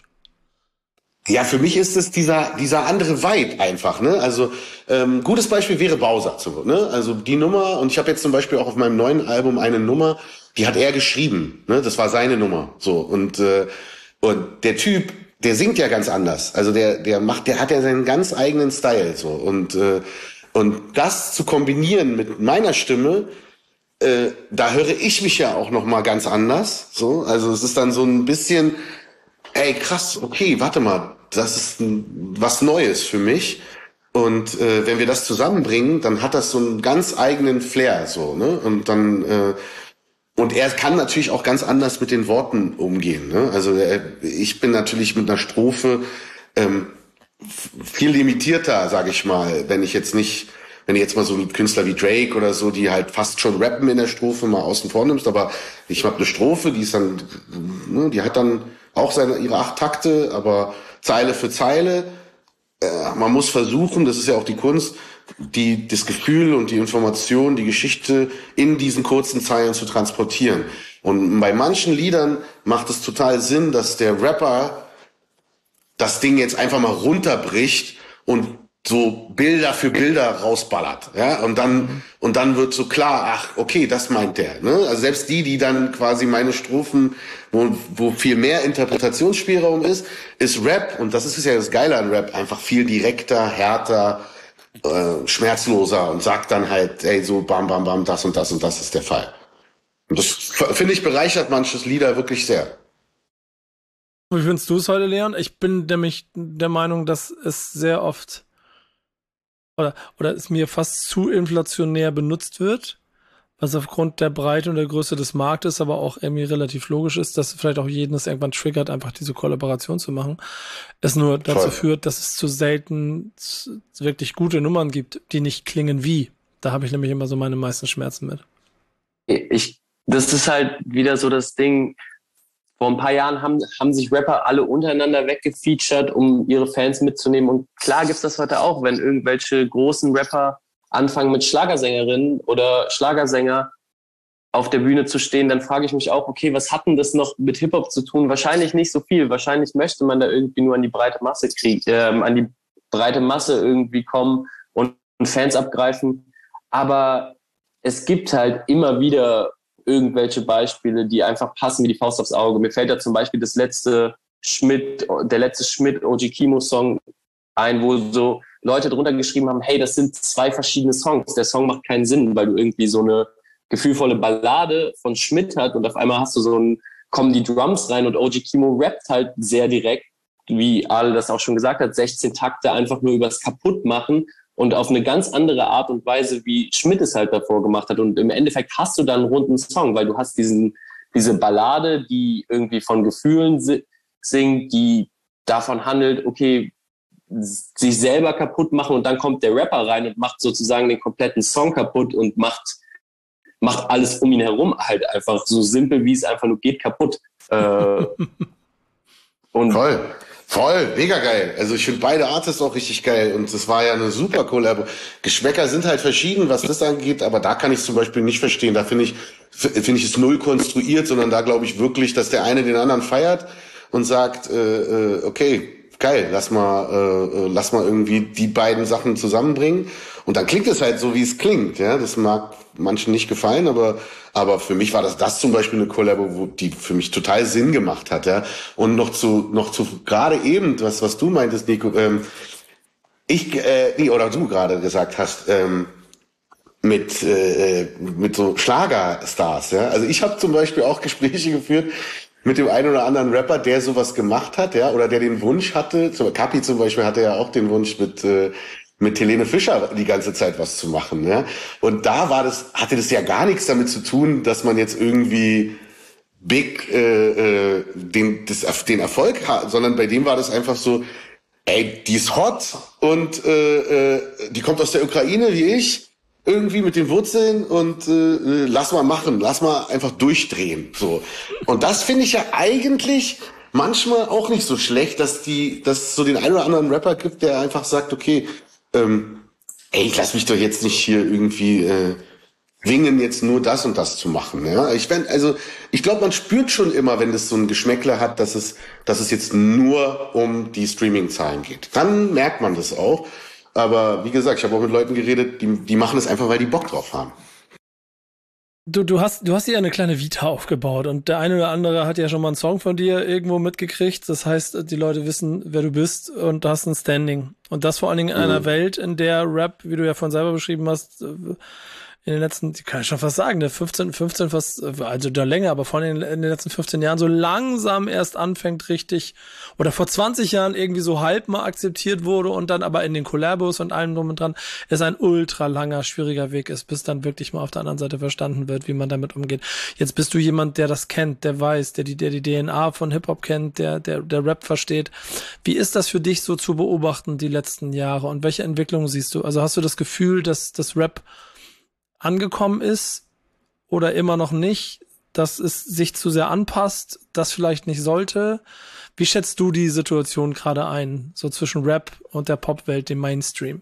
Ja, für mich ist es dieser dieser andere Vibe einfach, ne? Also ähm, gutes Beispiel wäre Bowser, ne? Also die Nummer, und ich habe jetzt zum Beispiel auch auf meinem neuen Album eine Nummer, die hat er geschrieben, ne? Das war seine Nummer, so, und äh, und der Typ, der singt ja ganz anders. Also der der macht, der hat ja seinen ganz eigenen Style, so, und äh, Und das zu kombinieren mit meiner Stimme, äh, da höre ich mich ja auch noch mal ganz anders. So, also es ist dann so ein bisschen, ey krass, okay, warte mal, das ist ein, was Neues für mich. Und äh, wenn wir das zusammenbringen, dann hat das so einen ganz eigenen Flair, so, ne? Und dann äh, und er kann natürlich auch ganz anders mit den Worten umgehen, ne? Also äh, ich bin natürlich mit einer Strophe ähm, viel limitierter, sage ich mal, wenn ich jetzt nicht wenn du jetzt mal so einen Künstler wie Drake oder so, die halt fast schon rappen in der Strophe mal außen vor nimmst, aber ich habe eine Strophe, die ist dann, ne, die hat dann auch seine ihre acht Takte, aber Zeile für Zeile. Äh, man muss versuchen, das ist ja auch die Kunst, die das Gefühl und die Information, die Geschichte in diesen kurzen Zeilen zu transportieren. Und bei manchen Liedern macht es total Sinn, dass der Rapper das Ding jetzt einfach mal runterbricht und so Bilder für Bilder rausballert, ja, und dann, und dann wird so klar, ach, okay, das meint der, ne, also selbst die, die dann quasi meine Strophen, wo, wo viel mehr Interpretationsspielraum ist, ist Rap, und das ist ja das Geile an Rap, einfach viel direkter, härter, äh, schmerzloser und sagt dann halt, ey, so bam, bam, bam, das und das und das ist der Fall. Und das, finde ich, bereichert manches Lieder wirklich sehr. Wie findest du es heute, Leon? Ich bin nämlich der Meinung, dass es sehr oft oder, oder es mir fast zu inflationär benutzt wird, was aufgrund der Breite und der Größe des Marktes aber auch irgendwie relativ logisch ist, dass vielleicht auch jeden das irgendwann triggert, einfach diese Kollaboration zu machen. Es nur dazu Voll. führt, dass es zu selten wirklich gute Nummern gibt, die nicht klingen wie. Da habe ich nämlich immer so meine meisten Schmerzen mit. Ich, das ist halt wieder so das Ding. Vor ein paar Jahren haben, haben sich Rapper alle untereinander weggefeatured, um ihre Fans mitzunehmen. Und klar gibt's das heute auch, wenn irgendwelche großen Rapper anfangen mit Schlagersängerinnen oder Schlagersänger auf der Bühne zu stehen, dann frage ich mich auch, okay, was hat denn das noch mit Hip-Hop zu tun? Wahrscheinlich nicht so viel. Wahrscheinlich möchte man da irgendwie nur an die breite Masse kriegen, äh, an die breite Masse irgendwie kommen und Fans abgreifen. Aber es gibt halt immer wieder irgendwelche Beispiele, die einfach passen wie die Faust aufs Auge. Mir fällt da zum Beispiel das letzte Schmidt, der letzte Schmidt-O G Kimo-Song ein, wo so Leute drunter geschrieben haben, hey, das sind zwei verschiedene Songs. Der Song macht keinen Sinn, weil du irgendwie so eine gefühlvolle Ballade von Schmidt hast und auf einmal hast du so ein, kommen die Drums rein und O G Kimo rappt halt sehr direkt, wie Ale das auch schon gesagt hat, sechzehn Takte einfach nur übers Kaputtmachen und auf eine ganz andere Art und Weise, wie Schmidt es halt davor gemacht hat. Und im Endeffekt hast du dann einen runden Song, weil du hast diesen, diese Ballade, die irgendwie von Gefühlen singt, die davon handelt, okay, sich selber kaputt machen, und dann kommt der Rapper rein und macht sozusagen den kompletten Song kaputt und macht, macht alles um ihn herum halt einfach so simpel, wie es einfach nur geht, kaputt. Äh, und Voll. Voll, mega geil. Also ich finde beide Artists auch richtig geil und es war ja eine super Collab. Geschmäcker sind halt verschieden, was das angeht, aber da kann ich zum Beispiel nicht verstehen. Da finde ich, finde ich es null konstruiert, sondern da glaube ich wirklich, dass der eine den anderen feiert und sagt, äh, okay, geil, lass mal, äh, lass mal irgendwie die beiden Sachen zusammenbringen. Und dann klingt es halt so, wie es klingt. Ja, das mag manchen nicht gefallen, aber aber für mich war das das zum Beispiel eine Collabo, wo die für mich total Sinn gemacht hat. Ja, und noch zu noch zu gerade eben was was du meintest, Nico. Ähm, ich äh, nee, oder du gerade gesagt hast. Ähm, mit äh, mit so Schlagerstars. Ja, also ich habe zum Beispiel auch Gespräche geführt mit dem einen oder anderen Rapper, der sowas gemacht hat, ja, oder der den Wunsch hatte. Kapi zum Beispiel hatte ja auch den Wunsch, mit äh, mit Helene Fischer die ganze Zeit was zu machen, ja. Und da war das, hatte das ja gar nichts damit zu tun, dass man jetzt irgendwie big äh, äh, den das, den Erfolg hat, sondern bei dem war das einfach so, ey, die ist hot und äh, äh, die kommt aus der Ukraine wie ich, irgendwie mit den Wurzeln und äh, lass mal machen, lass mal einfach durchdrehen, so. Und das finde ich ja eigentlich manchmal auch nicht so schlecht, dass die, dass es so den einen oder anderen Rapper gibt, der einfach sagt, okay, ähm, ey, ich lass mich doch jetzt nicht hier irgendwie äh, zwingen, jetzt nur das und das zu machen. Ja, ich fänd, also ich glaube, man spürt schon immer, wenn das so ein Geschmäckler hat, dass es, dass es jetzt nur um die Streaming-Zahlen geht. Dann merkt man das auch. Aber wie gesagt, ich habe auch mit Leuten geredet, die, die machen es einfach, weil die Bock drauf haben. Du, du hast, du hast ja eine kleine Vita aufgebaut und der eine oder andere hat ja schon mal einen Song von dir irgendwo mitgekriegt. Das heißt, die Leute wissen, wer du bist und du hast ein Standing. Und das vor allen Dingen in einer mhm. Welt, in der Rap, wie du ja von selber beschrieben hast, in den letzten, kann ich schon fast sagen, ne, fünfzehn, fünfzehn fast, also da länger, aber vor allem in den letzten fünfzehn Jahren so langsam erst anfängt richtig, oder vor zwanzig Jahren irgendwie so halb mal akzeptiert wurde und dann aber in den Collabos und allem drum und dran es ein ultra langer, schwieriger Weg ist, bis dann wirklich mal auf der anderen Seite verstanden wird, wie man damit umgeht. Jetzt bist du jemand, der das kennt, der weiß, der die, der die D N A von Hip-Hop kennt, der, der, der Rap versteht. Wie ist das für dich so zu beobachten, die letzten Jahre, und welche Entwicklungen siehst du? Also hast du das Gefühl, dass das Rap angekommen ist oder immer noch nicht, dass es sich zu sehr anpasst, das vielleicht nicht sollte? Wie schätzt du die Situation gerade ein, so zwischen Rap und der Popwelt, dem Mainstream?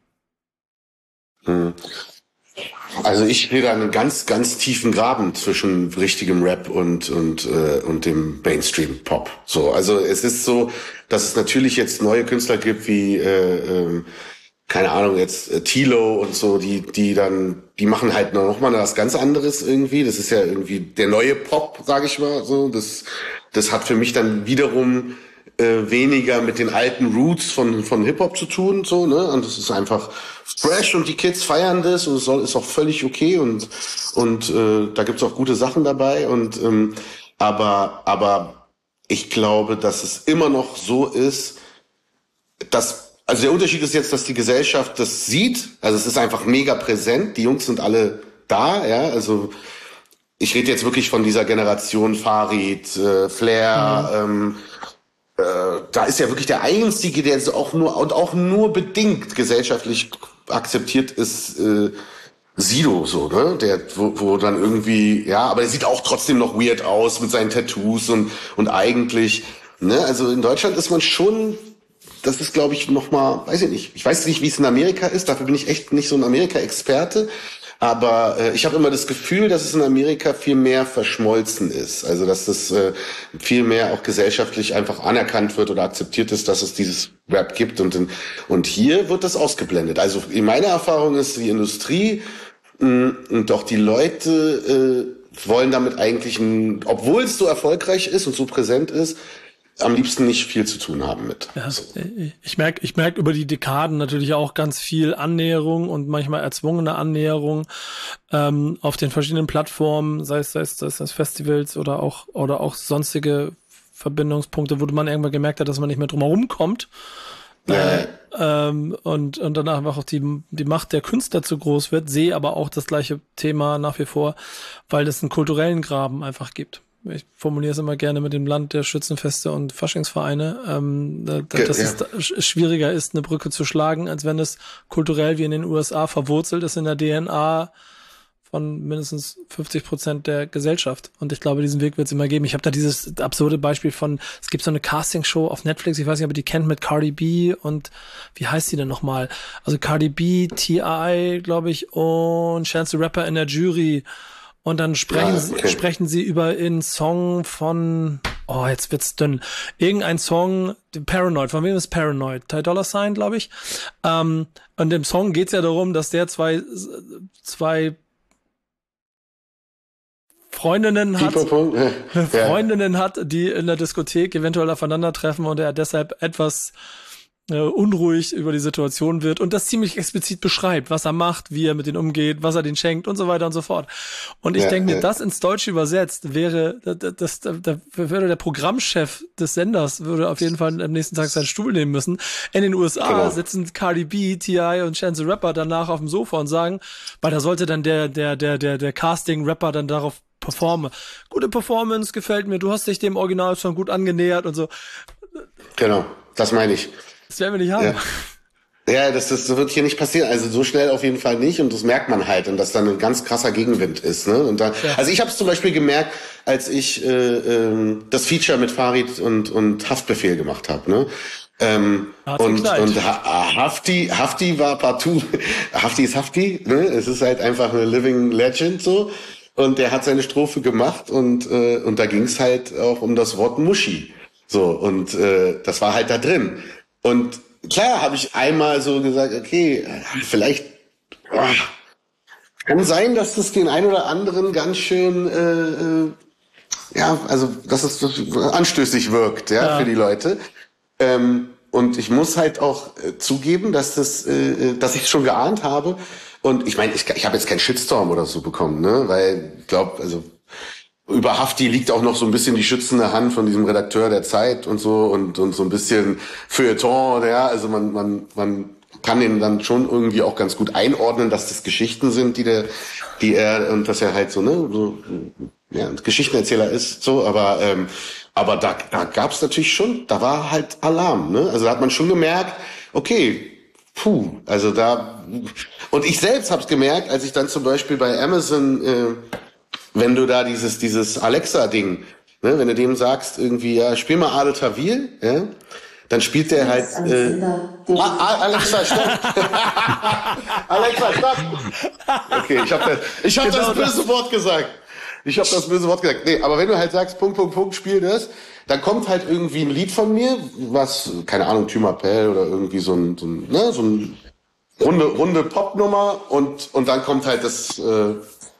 Also ich sehe da einen ganz, ganz tiefen Graben zwischen richtigem Rap und und äh, und dem Mainstream-Pop. So, also es ist so, dass es natürlich jetzt neue Künstler gibt wie äh, ähm, keine Ahnung, jetzt äh, Tilo und so, die die dann, die machen halt noch mal was ganz anderes irgendwie. Das ist ja irgendwie der neue Pop, sage ich mal so. Das das hat für mich dann wiederum äh, weniger mit den alten Roots von von Hip-Hop zu tun, so, ne? Und das ist einfach fresh und die Kids feiern das und es soll, ist auch völlig okay und und äh, da gibt's auch gute Sachen dabei und ähm, aber aber ich glaube, dass es immer noch so ist, dass also der Unterschied ist jetzt, dass die Gesellschaft das sieht. Also es ist einfach mega präsent. Die Jungs sind alle da, ja. Also ich rede jetzt wirklich von dieser Generation Farid, äh, Flair. Mhm. Ähm, äh, da ist ja wirklich der Einzige, der so auch nur und auch nur bedingt gesellschaftlich akzeptiert ist, äh, Sido, so, ne? Der, wo, wo dann irgendwie, ja, aber der sieht auch trotzdem noch weird aus mit seinen Tattoos und und eigentlich, ne? Also in Deutschland ist man schon. Das ist, glaube ich, nochmal, weiß ich nicht. Ich weiß nicht, wie es in Amerika ist. Dafür bin ich echt nicht so ein Amerika-Experte. Aber äh, ich habe immer das Gefühl, dass es in Amerika viel mehr verschmolzen ist. Also, dass es äh, viel mehr auch gesellschaftlich einfach anerkannt wird oder akzeptiert ist, dass es dieses Rap gibt. Und, und hier wird das ausgeblendet. Also, in meiner Erfahrung ist die Industrie mh, und auch die Leute äh, wollen damit eigentlich, ein, obwohl es so erfolgreich ist und so präsent ist, am liebsten nicht viel zu tun haben mit. Ja, so. Ich merke ich merk über die Dekaden natürlich auch ganz viel Annäherung und manchmal erzwungene Annäherung ähm, auf den verschiedenen Plattformen, sei es, sei es, sei es Festivals oder auch oder auch sonstige Verbindungspunkte, wo man irgendwann gemerkt hat, dass man nicht mehr drum herum kommt. Ja. Äh, ähm, und, und danach einfach auch die, die Macht der Künstler zu groß wird, sehe aber auch das gleiche Thema nach wie vor, weil es einen kulturellen Graben einfach gibt. Ich formuliere es immer gerne mit dem Land der Schützenfeste und Faschingsvereine, ähm, da, dass ja. es schwieriger ist, eine Brücke zu schlagen, als wenn es kulturell wie in den U S A verwurzelt ist in der D N A von mindestens fünfzig Prozent der Gesellschaft. Und ich glaube, diesen Weg wird es immer geben. Ich habe da dieses absurde Beispiel von, es gibt so eine Castingshow auf Netflix, ich weiß nicht, ob ihr die kennt, mit Cardi B und wie heißt die denn nochmal? Also Cardi B, T I, glaube ich, und Chance the Rapper in der Jury. Und dann sprechen, ja, okay. sprechen sie über einen Song von, oh, jetzt wird's dünn. Irgendein Song, Paranoid, von wem ist Paranoid? Ty Dolla Sign, glaube ich. Ähm, und im Song geht's ja darum, dass der zwei, zwei Freundinnen hat, ja. Freundinnen hat, die in der Diskothek eventuell aufeinandertreffen und er deshalb etwas äh, unruhig über die Situation wird und das ziemlich explizit beschreibt, was er macht, wie er mit denen umgeht, was er denen schenkt und so weiter und so fort. Und ich ja, denke mir, ja. das ins Deutsche übersetzt wäre, das, das, das, das würde der Programmchef des Senders würde auf jeden Fall am nächsten Tag seinen Stuhl nehmen müssen. In den U S A genau. sitzen Cardi B, T I und Chance the Rapper danach auf dem Sofa und sagen, weil da sollte dann der, der, der, der, der Casting-Rapper dann darauf performen. Gute Performance, gefällt mir, du hast dich dem Original schon gut angenähert und so. Genau, das meine ich. Das werden wir nicht haben. Ja, ja das, das wird hier nicht passieren. Also so schnell auf jeden Fall nicht. Und das merkt man halt. Und dass dann ein ganz krasser Gegenwind ist. Ne? Und da, ja. Also ich habe es zum Beispiel gemerkt, als ich äh, äh, das Feature mit Farid und, und Haftbefehl gemacht habe. Ne? Ähm, und und ha Hafti, Hafti war partout. Hafti ist Hafti. Ne? Es ist halt einfach eine Living Legend so. Und der hat seine Strophe gemacht. Und, äh, und da ging es halt auch um das Wort Muschi. So, und äh, das war halt da drin. Und klar habe ich einmal so gesagt, okay, vielleicht oh, kann sein, dass das den einen oder anderen ganz schön, äh, ja, also dass es anstößig wirkt, ja, ja. für die Leute. Ähm, und ich muss halt auch äh, zugeben, dass das, äh, dass ich es schon geahnt habe. Und ich meine, ich, ich habe jetzt keinen Shitstorm oder so bekommen, ne? Weil ich glaube, also über Hafti liegt auch noch so ein bisschen die schützende Hand von diesem Redakteur der Zeit und so und und so ein bisschen Feuilleton, ja. Also man man man kann den dann schon irgendwie auch ganz gut einordnen, dass das Geschichten sind, die der, die er und dass er halt so ne so ja Geschichtenerzähler ist, so. Aber ähm, aber da da gab's natürlich schon, da war halt Alarm, ne? Also da hat man schon gemerkt, okay. Puh, also da, und ich selbst hab's gemerkt, als ich dann zum Beispiel bei Amazon, äh, wenn du da dieses, dieses Alexa-Ding, ne, wenn du dem sagst, irgendwie, ja, spiel mal Adel Tawil, ja, dann spielt der halt, äh, ah, ah, Alexa, stopp! Alexa, stopp! Okay, ich hab das, ich hab genau das böse das. Wort gesagt. Ich hab das böse Wort gesagt. Nee, aber wenn du halt sagst, Punkt, Punkt, Punkt, spiel das, dann kommt halt irgendwie ein Lied von mir, was, keine Ahnung, Thymapel oder irgendwie so ein, so ein, ne, so ein runde, runde Popnummer und, und dann kommt halt das, äh,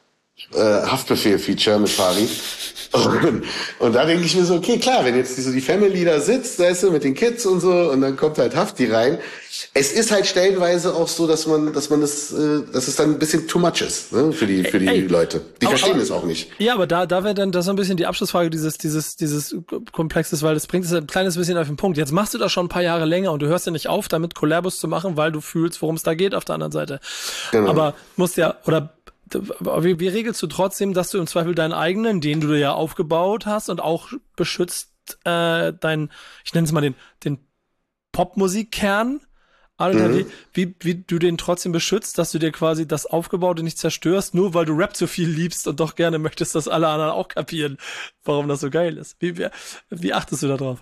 äh, Haftbefehl-Feature mit Farid. Und, und da denke ich mir so, okay, klar, wenn jetzt so die Family da sitzt, weißt du, mit den Kids und so, und dann kommt halt Hafti rein. Es ist halt stellenweise auch so, dass man, dass man das, äh, dass es dann ein bisschen too much ist, ne, für die, für die Ey, Leute. Die aber, verstehen es auch nicht. Ja, aber da, da wäre dann das so ein bisschen die Abschlussfrage dieses, dieses, dieses Komplexes, weil das bringt es ein kleines bisschen auf den Punkt. Jetzt machst du das schon ein paar Jahre länger und du hörst ja nicht auf, damit Collabos zu machen, weil du fühlst, worum es da geht auf der anderen Seite. Genau. Aber musst ja, oder, Wie, wie regelst du trotzdem, dass du im Zweifel deinen eigenen, den du ja aufgebaut hast und auch beschützt, äh, dein, ich nenne es mal den, den Popmusikkern, Alter, mhm. wie, wie, wie du den trotzdem beschützt, dass du dir quasi das Aufgebaute nicht zerstörst, nur weil du Rap so viel liebst und doch gerne möchtest, dass alle anderen auch kapieren, warum das so geil ist. Wie, wie, wie achtest du da drauf?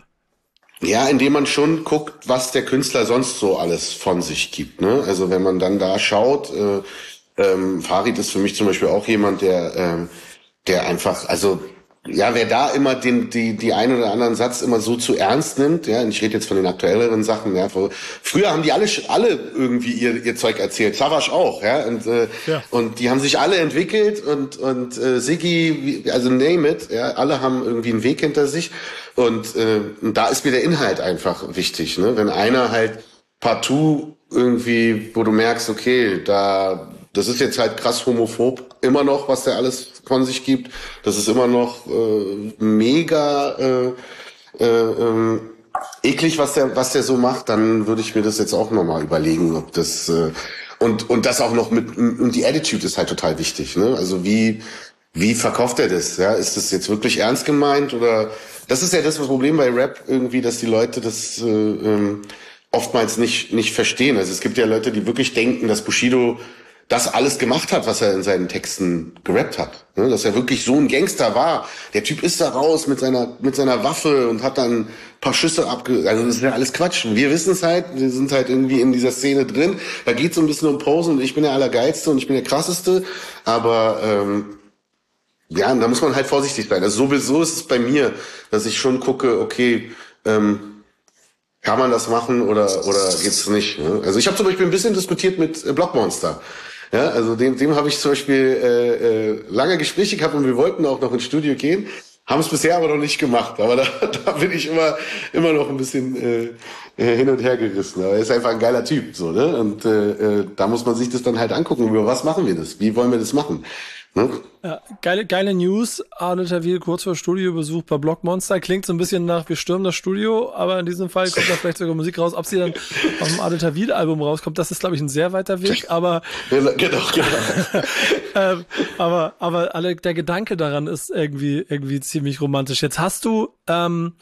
Ja, indem man schon guckt, was der Künstler sonst so alles von sich gibt, ne? Also wenn man dann da schaut, äh, Ähm, Farid ist für mich zum Beispiel auch jemand, der, ähm, der einfach, also ja, wer da immer den, die, die einen oder anderen Satz immer so zu ernst nimmt, ja, und ich rede jetzt von den aktuelleren Sachen, ja, früher haben die alle, alle irgendwie ihr, ihr Zeug erzählt, Savas auch, ja, und, äh, ja. und die haben sich alle entwickelt und, und, äh, Siggi, also name it, ja, alle haben irgendwie einen Weg hinter sich und, äh, und da ist mir der Inhalt einfach wichtig, ne, wenn einer halt partout irgendwie, wo du merkst, okay, da, das ist jetzt halt krass homophob, immer noch, was der alles von sich gibt. Das ist immer noch äh, mega äh, äh, äh, eklig, was der, was der so macht. Dann würde ich mir das jetzt auch nochmal überlegen, ob das äh, und und das auch noch mit und die Attitude ist halt total wichtig. Ne? Also wie wie verkauft er das? Ja, ist das jetzt wirklich ernst gemeint oder? Das ist ja das Problem bei Rap irgendwie, dass die Leute das äh, äh, oftmals nicht nicht verstehen. Also es gibt ja Leute, die wirklich denken, dass Bushido das alles gemacht hat, was er in seinen Texten gerappt hat. Ne? Dass er wirklich so ein Gangster war. Der Typ ist da raus mit seiner mit seiner Waffe und hat dann ein paar Schüsse abge... Also das ist ja alles Quatsch. Wir wissen es halt, wir sind halt irgendwie in dieser Szene drin. Da geht es so ein bisschen um Posen und ich bin der Allergeilste und ich bin der Krasseste. Aber ähm, ja, da muss man halt vorsichtig sein. Also sowieso ist es bei mir, dass ich schon gucke, okay, ähm, kann man das machen oder oder geht's nicht? Ne? Also ich habe zum Beispiel ein bisschen diskutiert mit äh, Blockmonster. Ja, also dem, dem habe ich zum Beispiel äh, äh, lange Gespräche gehabt und wir wollten auch noch ins Studio gehen, haben es bisher aber noch nicht gemacht. Aber da, da bin ich immer immer noch ein bisschen äh, hin und her gerissen. Aber er ist einfach ein geiler Typ, so, ne? Und äh, äh, da muss man sich das dann halt angucken. Über was machen wir das? Wie wollen wir das machen? Ne? Ja, geile, geile News. Adel Tawil kurz vor Studiobesuch bei Blockmonster. Klingt so ein bisschen nach, wir stürmen das Studio, aber in diesem Fall kommt da vielleicht sogar Musik raus. Ob sie dann auf dem Adel Tawil Album rauskommt, das ist, glaube ich, ein sehr weiter Weg, aber, genau, genau. ähm, aber, aber alle, der Gedanke daran ist irgendwie, irgendwie ziemlich romantisch. Jetzt hast du, ähm,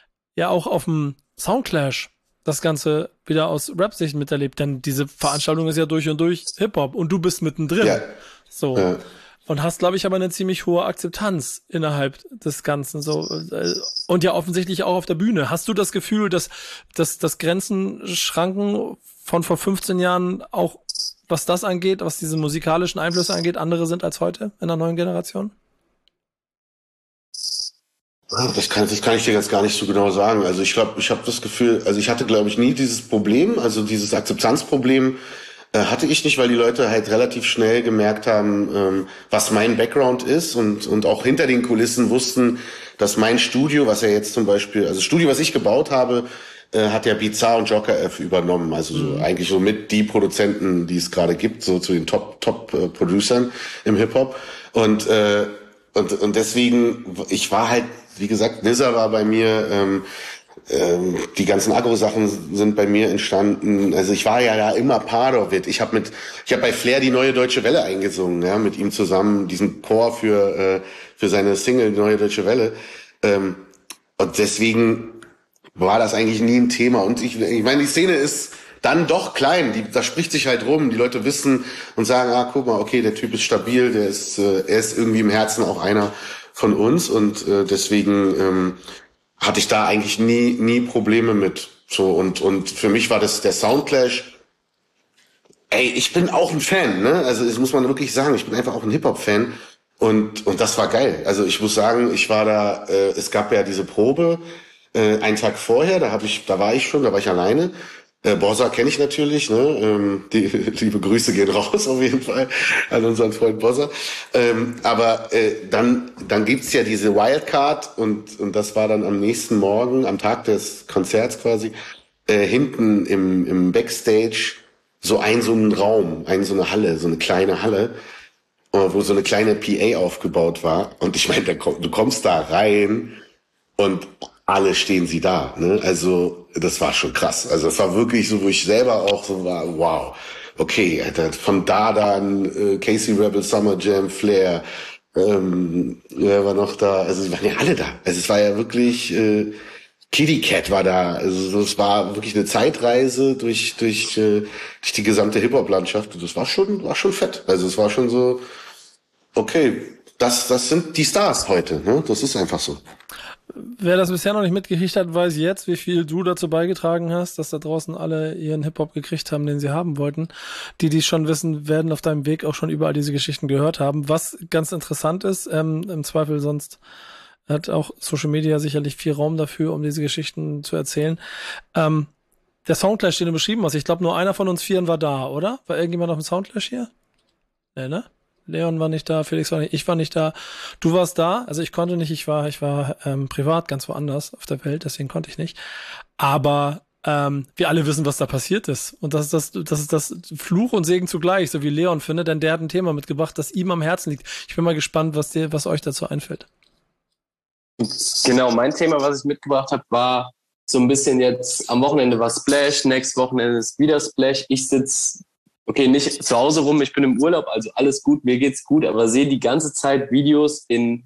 ja auch auf dem Soundclash das Ganze wieder aus Rap-Sicht miterlebt, denn diese Veranstaltung ist ja durch und durch Hip-Hop und du bist mittendrin. Ja. So. Ja. Und hast, glaube ich, aber eine ziemlich hohe Akzeptanz innerhalb des Ganzen. So und ja offensichtlich auch auf der Bühne. Hast du das Gefühl, dass, dass, dass Grenzen schranken von vor fünfzehn Jahren auch, was das angeht, was diese musikalischen Einflüsse angeht, andere sind als heute in der neuen Generation? Das kann, das kann ich dir jetzt gar nicht so genau sagen. Also ich glaube, ich habe das Gefühl, also ich hatte, glaube ich, nie dieses Problem, also dieses Akzeptanzproblem, hatte ich nicht, weil die Leute halt relativ schnell gemerkt haben, ähm, was mein Background ist und und auch hinter den Kulissen wussten, dass mein Studio, was ja jetzt zum Beispiel, also das Studio, was ich gebaut habe, äh, hat ja Bizarre und Joker F übernommen. Also so, mhm. eigentlich so mit die Produzenten, die es gerade gibt, so zu den Top Top äh, Producern im Hip-Hop. Und, äh, und, und deswegen, ich war halt, wie gesagt, Nizza war bei mir, ähm, ähm, die ganzen Agro-Sachen sind bei mir entstanden. Also ich war ja da immer part of it. Ich habe mit, ich habe bei Flair die Neue Deutsche Welle eingesungen, ja, mit ihm zusammen, diesen Chor für, äh, für seine Single Neue Deutsche Welle. Ähm, und deswegen war das eigentlich nie ein Thema. Und ich, ich meine, die Szene ist dann doch klein. Die, da spricht sich halt rum. Die Leute wissen und sagen, ah, guck mal, okay, der Typ ist stabil, der ist, äh, er ist irgendwie im Herzen auch einer von uns. Und äh, deswegen ähm, hatte ich da eigentlich nie, nie Probleme mit. So, und, und für mich war das der Soundclash. Ey, ich bin auch ein Fan, ne? Also, das muss man wirklich sagen. Ich bin einfach auch ein Hip-Hop-Fan. Und, und das war geil. Also, ich muss sagen, ich war da, äh, es gab ja diese Probe, äh, einen Tag vorher, da habe ich, da war ich schon, da war ich alleine. Äh, Bozza kenne ich natürlich, ne? Ähm, die liebe Grüße gehen raus auf jeden Fall an unseren Freund Bozza. Ähm, aber äh, dann dann gibt's ja diese Wildcard und und das war dann am nächsten Morgen, am Tag des Konzerts quasi, äh, hinten im im Backstage so ein so ein Raum, ein so eine Halle, so eine kleine Halle, wo so eine kleine P A aufgebaut war. Und ich meine, du kommst da rein und alle stehen sie da, ne? Also das war schon krass. Also das war wirklich so, wo ich selber auch so war, wow, okay, Alter, von da dann äh, Casey Rebel, Summer Jam, Flair, ähm, wer war noch da? Also sie waren ja alle da. Also es war ja wirklich, äh, Kitty Cat war da. Also es war wirklich eine Zeitreise durch durch äh, durch die gesamte Hip-Hop-Landschaft. Und das war schon war schon fett. Also es war schon so, okay, das das sind die Stars heute, ne? Das ist einfach so. Wer das bisher noch nicht mitgekriegt hat, weiß jetzt, wie viel du dazu beigetragen hast, dass da draußen alle ihren Hip-Hop gekriegt haben, den sie haben wollten. Die, die es schon wissen, werden auf deinem Weg auch schon überall diese Geschichten gehört haben. Was ganz interessant ist, ähm, im Zweifel sonst hat auch Social Media sicherlich viel Raum dafür, um diese Geschichten zu erzählen. Ähm, der Soundclash, den du beschrieben hast, ich glaube, nur einer von uns Vieren war da, oder? War irgendjemand auf dem Soundclash hier? Nee, ne? Leon war nicht da, Felix war nicht, ich war nicht da. Du warst da, also ich konnte nicht, ich war, ich war ähm, privat ganz woanders auf der Welt, deswegen konnte ich nicht. Aber ähm, wir alle wissen, was da passiert ist. Und das ist das, das ist das Fluch und Segen zugleich, so wie Leon findet, denn der hat ein Thema mitgebracht, das ihm am Herzen liegt. Ich bin mal gespannt, was dir, was euch dazu einfällt. Genau, mein Thema, was ich mitgebracht habe, war so ein bisschen jetzt, am Wochenende war Splash, nächstes Wochenende ist wieder Splash. Ich sitze Okay, nicht zu Hause rum, ich bin im Urlaub, also alles gut, mir geht's gut, aber sehe die ganze Zeit Videos in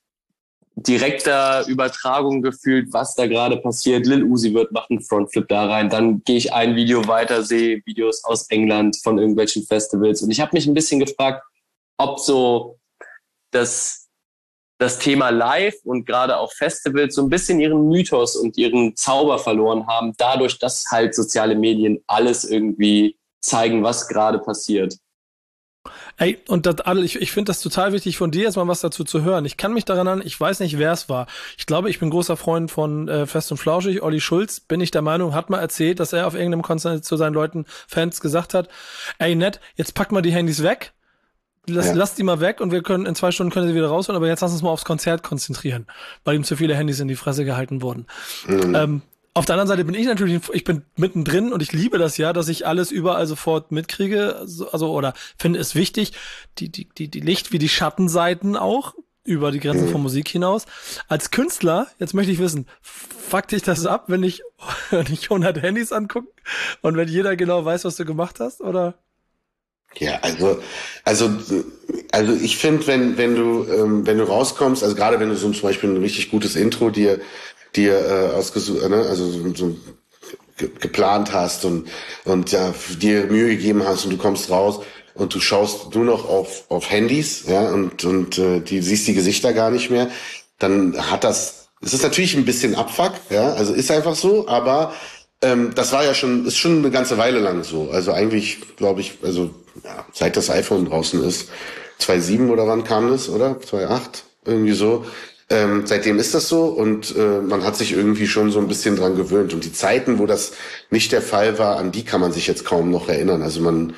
direkter Übertragung gefühlt, was da gerade passiert. Lil Uzi wird macht einen Frontflip da rein, dann gehe ich ein Video weiter, sehe Videos aus England von irgendwelchen Festivals und ich habe mich ein bisschen gefragt, ob so das, das Thema Live und gerade auch Festivals so ein bisschen ihren Mythos und ihren Zauber verloren haben, dadurch, dass halt soziale Medien alles irgendwie zeigen, was gerade passiert. Ey, und das, Adel, ich, ich finde das total wichtig von dir, jetzt mal was dazu zu hören. Ich kann mich daran erinnern, ich weiß nicht, wer es war. Ich glaube, ich bin großer Freund von äh, Fest und Flauschig. Olli Schulz, bin ich der Meinung, hat mal erzählt, dass er auf irgendeinem Konzert zu seinen Leuten, Fans gesagt hat, ey, nett, jetzt pack mal die Handys weg, lass, ja. lass die mal weg und wir können, in zwei Stunden können sie wieder rausholen, aber jetzt lass uns mal aufs Konzert konzentrieren, weil ihm zu viele Handys in die Fresse gehalten wurden. Mhm. Ähm, Auf der anderen Seite bin ich natürlich, ich bin mittendrin und ich liebe das ja, dass ich alles überall sofort mitkriege, also oder finde es wichtig, die die die die Licht- wie die Schattenseiten auch über die Grenzen von Musik hinaus. Als Künstler, jetzt möchte ich wissen, fuck dich das ab, wenn ich wenn ich hundert Handys angucke und wenn jeder genau weiß, was du gemacht hast, oder? Ja, also also also ich finde, wenn wenn du ähm, wenn du rauskommst, also gerade wenn du so zum Beispiel ein richtig gutes Intro dir dir äh, ausgesucht, ne, also so, so ge- geplant hast und und ja dir Mühe gegeben hast und du kommst raus und du schaust nur noch auf auf Handys, ja, und und äh, die siehst die Gesichter gar nicht mehr, dann hat das, es ist natürlich ein bisschen Abfuck, ja, also ist einfach so, aber ähm, das war ja schon, ist schon eine ganze Weile lang so, also eigentlich glaube ich, also ja, seit das iPhone draußen ist, zwei Komma sieben oder wann kam das, oder zwei Komma acht, irgendwie so. Ähm, seitdem ist das so und äh, man hat sich irgendwie schon so ein bisschen dran gewöhnt. Und die Zeiten, wo das nicht der Fall war, an die kann man sich jetzt kaum noch erinnern. Also man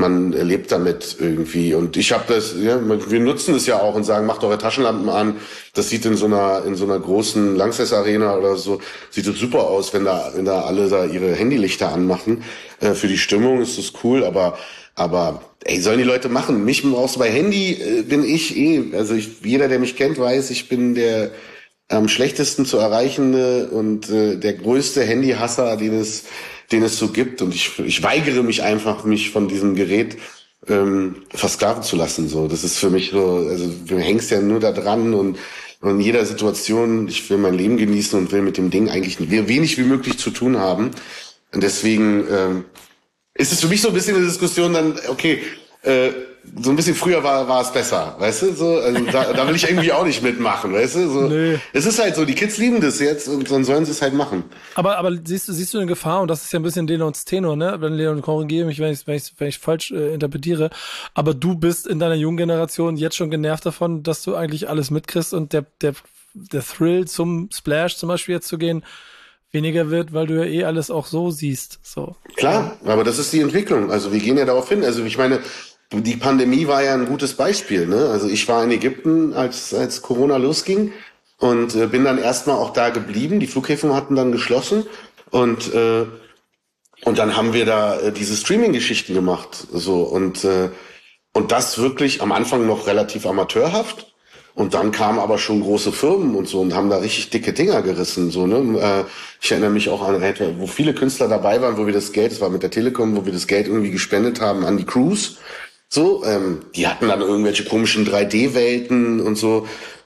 man lebt damit irgendwie. Und ich habe das, ja, wir nutzen es ja auch und sagen, macht eure Taschenlampen an. Das sieht in so einer in so einer großen Lanxess Arena oder so, sieht es super aus, wenn da wenn da alle da ihre Handylichter anmachen. Äh, für die Stimmung ist das cool, aber aber ey, sollen die Leute machen. Mich brauchst du bei Handy, äh, bin ich eh, also ich, jeder, der mich kennt, weiß, ich bin der am schlechtesten zu erreichende und äh, der größte Handyhasser, den es den es so gibt. Und ich, ich weigere mich einfach, mich von diesem Gerät ähm, versklaven zu lassen. So, das ist für mich so, also du hängst ja nur da dran und, und in jeder Situation, ich will mein Leben genießen und will mit dem Ding eigentlich wenig wie möglich zu tun haben. Und deswegen ähm, ist es für mich so ein bisschen eine Diskussion dann, okay, äh, so ein bisschen früher war war es besser, weißt du? So, also da, da will ich irgendwie auch nicht mitmachen, weißt du? So, nee. Es ist halt so, die Kids lieben das jetzt und dann sollen sie es halt machen. Aber aber siehst du siehst du eine Gefahr, und das ist ja ein bisschen Leons Tenor, ne? Wenn Leon, korrigiere mich, wenn ich wenn ich wenn ich falsch äh, interpretiere, aber du bist in deiner jungen Generation jetzt schon genervt davon, dass du eigentlich alles mitkriegst und der der der Thrill zum Splash zum Beispiel jetzt zu gehen weniger wird, weil du ja eh alles auch so siehst. So. Klar, aber das ist die Entwicklung. Also wir gehen ja darauf hin. Also ich meine, die Pandemie war ja ein gutes Beispiel, ne? Also ich war in Ägypten, als als Corona losging und äh, bin dann erstmal auch da geblieben. Die Flughäfen hatten dann geschlossen und äh, und dann haben wir da äh, diese Streaming-Geschichten gemacht, so und äh, und das wirklich am Anfang noch relativ amateurhaft. Und dann kamen aber schon große Firmen und so und haben da richtig dicke Dinger gerissen, so, ne? Äh, ich erinnere mich auch an, wo viele Künstler dabei waren, wo wir das Geld, das war mit der Telekom, wo wir das Geld irgendwie gespendet haben an die Crews. So, ähm, die hatten dann irgendwelche komischen drei D-Welten und so.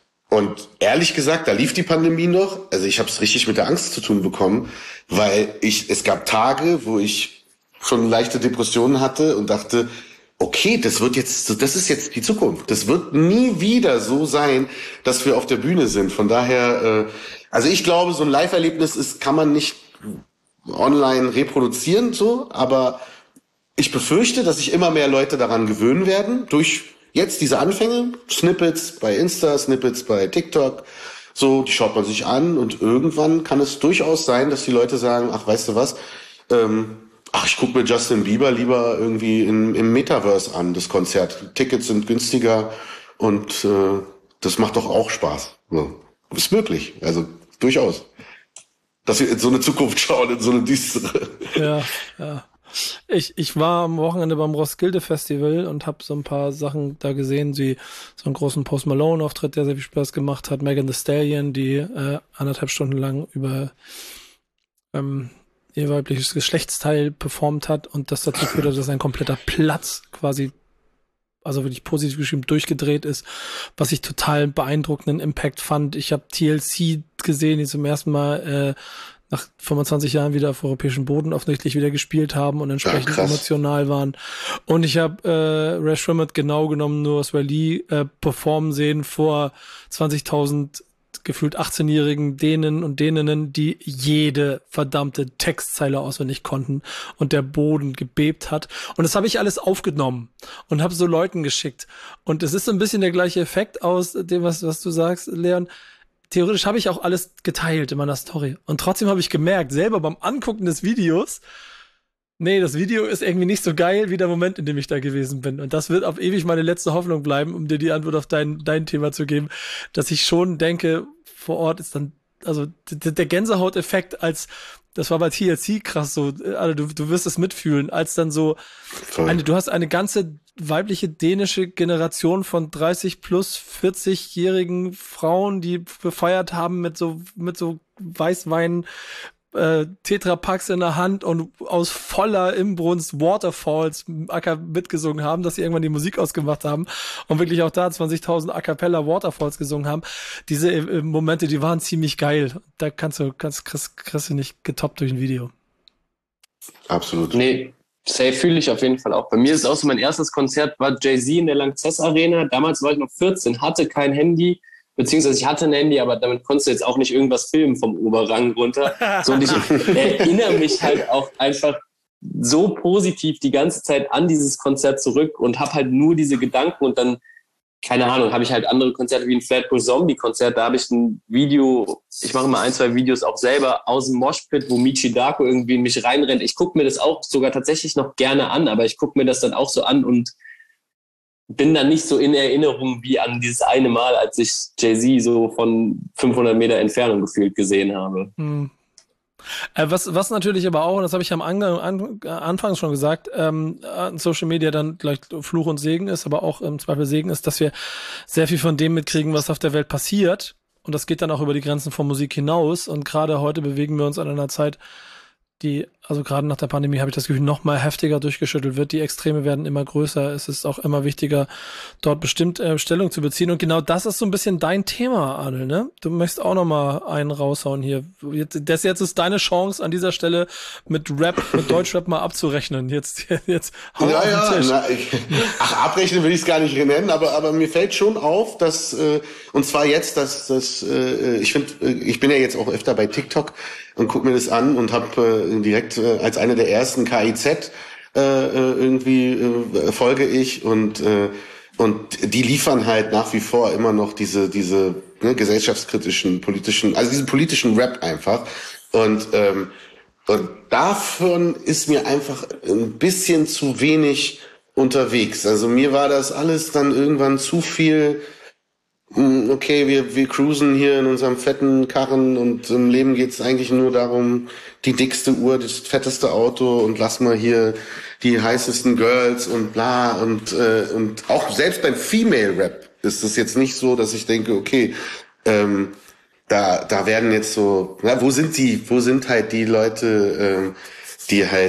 Und ehrlich gesagt, da lief die Pandemie noch. Also ich habe es richtig mit der Angst zu tun bekommen, weil ich es gab Tage, wo ich schon leichte Depressionen hatte und dachte, okay, das wird jetzt, das ist jetzt die Zukunft. Das wird nie wieder so sein, dass wir auf der Bühne sind. Von daher, äh, also ich glaube, so ein Live-Erlebnis ist, kann man nicht online reproduzieren, so, aber ich befürchte, dass sich immer mehr Leute daran gewöhnen werden, durch jetzt diese Anfänge, Snippets bei Insta, Snippets bei TikTok, so, die schaut man sich an und irgendwann kann es durchaus sein, dass die Leute sagen, ach, weißt du was, ähm, ach, ich gucke mir Justin Bieber lieber irgendwie in, im Metaverse an, das Konzert. Tickets sind günstiger und äh, das macht doch auch Spaß. So. Ist möglich, also durchaus. Dass wir in so eine Zukunft schauen, in so eine düstere. Ja, ja. Ich, ich war am Wochenende beim Roskilde Festival und habe so ein paar Sachen da gesehen, wie so einen großen Post Malone Auftritt, der sehr viel Spaß gemacht hat, Megan Thee Stallion, die äh, anderthalb Stunden lang über ähm, ihr weibliches Geschlechtsteil performt hat und das dazu führte, dass ein kompletter Platz quasi, also wirklich positiv geschrieben, durchgedreht ist, was ich total beeindruckenden Impact fand. Ich habe T L C gesehen, die zum ersten Mal äh, nach fünfundzwanzig Jahren wieder auf europäischem Boden offensichtlich wieder gespielt haben und entsprechend ja, emotional waren. Und ich habe äh, Ray Shrimmet genau genommen nur Swali äh, performen sehen vor zwanzigtausend gefühlt achtzehnjährigen Dänen und Däninnen, die jede verdammte Textzeile auswendig konnten und der Boden gebebt hat. Und das habe ich alles aufgenommen und habe so Leuten geschickt. Und es ist so ein bisschen der gleiche Effekt aus dem, was, was du sagst, Leon. Theoretisch habe ich auch alles geteilt in meiner Story. Und trotzdem habe ich gemerkt, selber beim Angucken des Videos, nee, das Video ist irgendwie nicht so geil wie der Moment, in dem ich da gewesen bin. Und das wird auf ewig meine letzte Hoffnung bleiben, um dir die Antwort auf dein, dein Thema zu geben, dass ich schon denke, vor Ort ist dann, also d- der Gänsehauteffekt, als, das war bei T L C krass so, also du, du wirst es mitfühlen, als dann so, eine, du hast eine ganze weibliche dänische Generation von dreißig plus vierzig-jährigen Frauen, die gefeiert haben mit so, mit so Weißwein, Äh, Tetrapacks in der Hand und aus voller Imbrunst Waterfalls Acker mitgesungen haben, dass sie irgendwann die Musik ausgemacht haben und wirklich auch da zwanzigtausend A Cappella Waterfalls gesungen haben. Diese äh, Momente, die waren ziemlich geil. Da kannst du, kannst, kriegst, kriegst du nicht getoppt durch ein Video. Absolut. Nee, safe fühle ich auf jeden Fall auch. Bei mir ist es auch so, mein erstes Konzert war Jay-Z in der Lanxess Arena. Damals war ich noch vierzehn, hatte kein Handy. Beziehungsweise ich hatte ein Handy, aber damit konntest du jetzt auch nicht irgendwas filmen vom Oberrang runter. So, und ich erinnere mich halt auch einfach so positiv die ganze Zeit an dieses Konzert zurück und habe halt nur diese Gedanken und dann keine Ahnung, habe ich halt andere Konzerte wie ein Flatbush Zombie Konzert, da habe ich ein Video, ich mache mal ein, zwei Videos auch selber aus dem Moshpit, wo Michi Darko irgendwie in mich reinrennt. Ich gucke mir das auch sogar tatsächlich noch gerne an, aber ich gucke mir das dann auch so an und bin dann nicht so in Erinnerung wie an dieses eine Mal, als ich Jay-Z so von fünfhundert Meter Entfernung gefühlt gesehen habe. Hm. Äh, was, was natürlich aber auch, und das habe ich am Ange- an, Anfang schon gesagt, ähm, an Social Media dann gleich Fluch und Segen ist, aber auch im Zweifel Segen ist, dass wir sehr viel von dem mitkriegen, was auf der Welt passiert. Und das geht dann auch über die Grenzen von Musik hinaus. Und gerade heute bewegen wir uns an einer Zeit, die, also gerade nach der Pandemie habe ich das Gefühl, noch mal heftiger durchgeschüttelt wird. Die Extreme werden immer größer. Es ist auch immer wichtiger, dort bestimmt äh, Stellung zu beziehen. Und genau das ist so ein bisschen dein Thema, Adel, ne? Du möchtest auch noch mal einen raushauen hier. Jetzt, das jetzt ist deine Chance, an dieser Stelle mit Rap, mit Deutschrap mal abzurechnen. Jetzt, jetzt hau ja, auf den ja, Tisch. na, ich, ach, abrechnen will ich es gar nicht nennen, aber, aber mir fällt schon auf, dass, äh, und zwar jetzt, dass, dass äh, ich finde, ich bin ja jetzt auch öfter bei TikTok und guck mir das an und habe äh, direkt äh, als eine der ersten K I Z äh, irgendwie äh, folge ich und äh, und die liefern halt nach wie vor immer noch diese diese ne, gesellschaftskritischen politischen, also diesen politischen Rap einfach und ähm, und davon ist mir einfach ein bisschen zu wenig unterwegs. Also mir war das alles dann irgendwann zu viel. Okay, wir, wir cruisen hier in unserem fetten Karren und im Leben geht's eigentlich nur darum, die dickste Uhr, das fetteste Auto und lass mal hier die heißesten Girls und bla und äh, und auch selbst beim Female Rap ist es jetzt nicht so, dass ich denke, okay, ähm, da da werden jetzt so, na, wo sind die, wo sind halt die Leute, ähm, die halt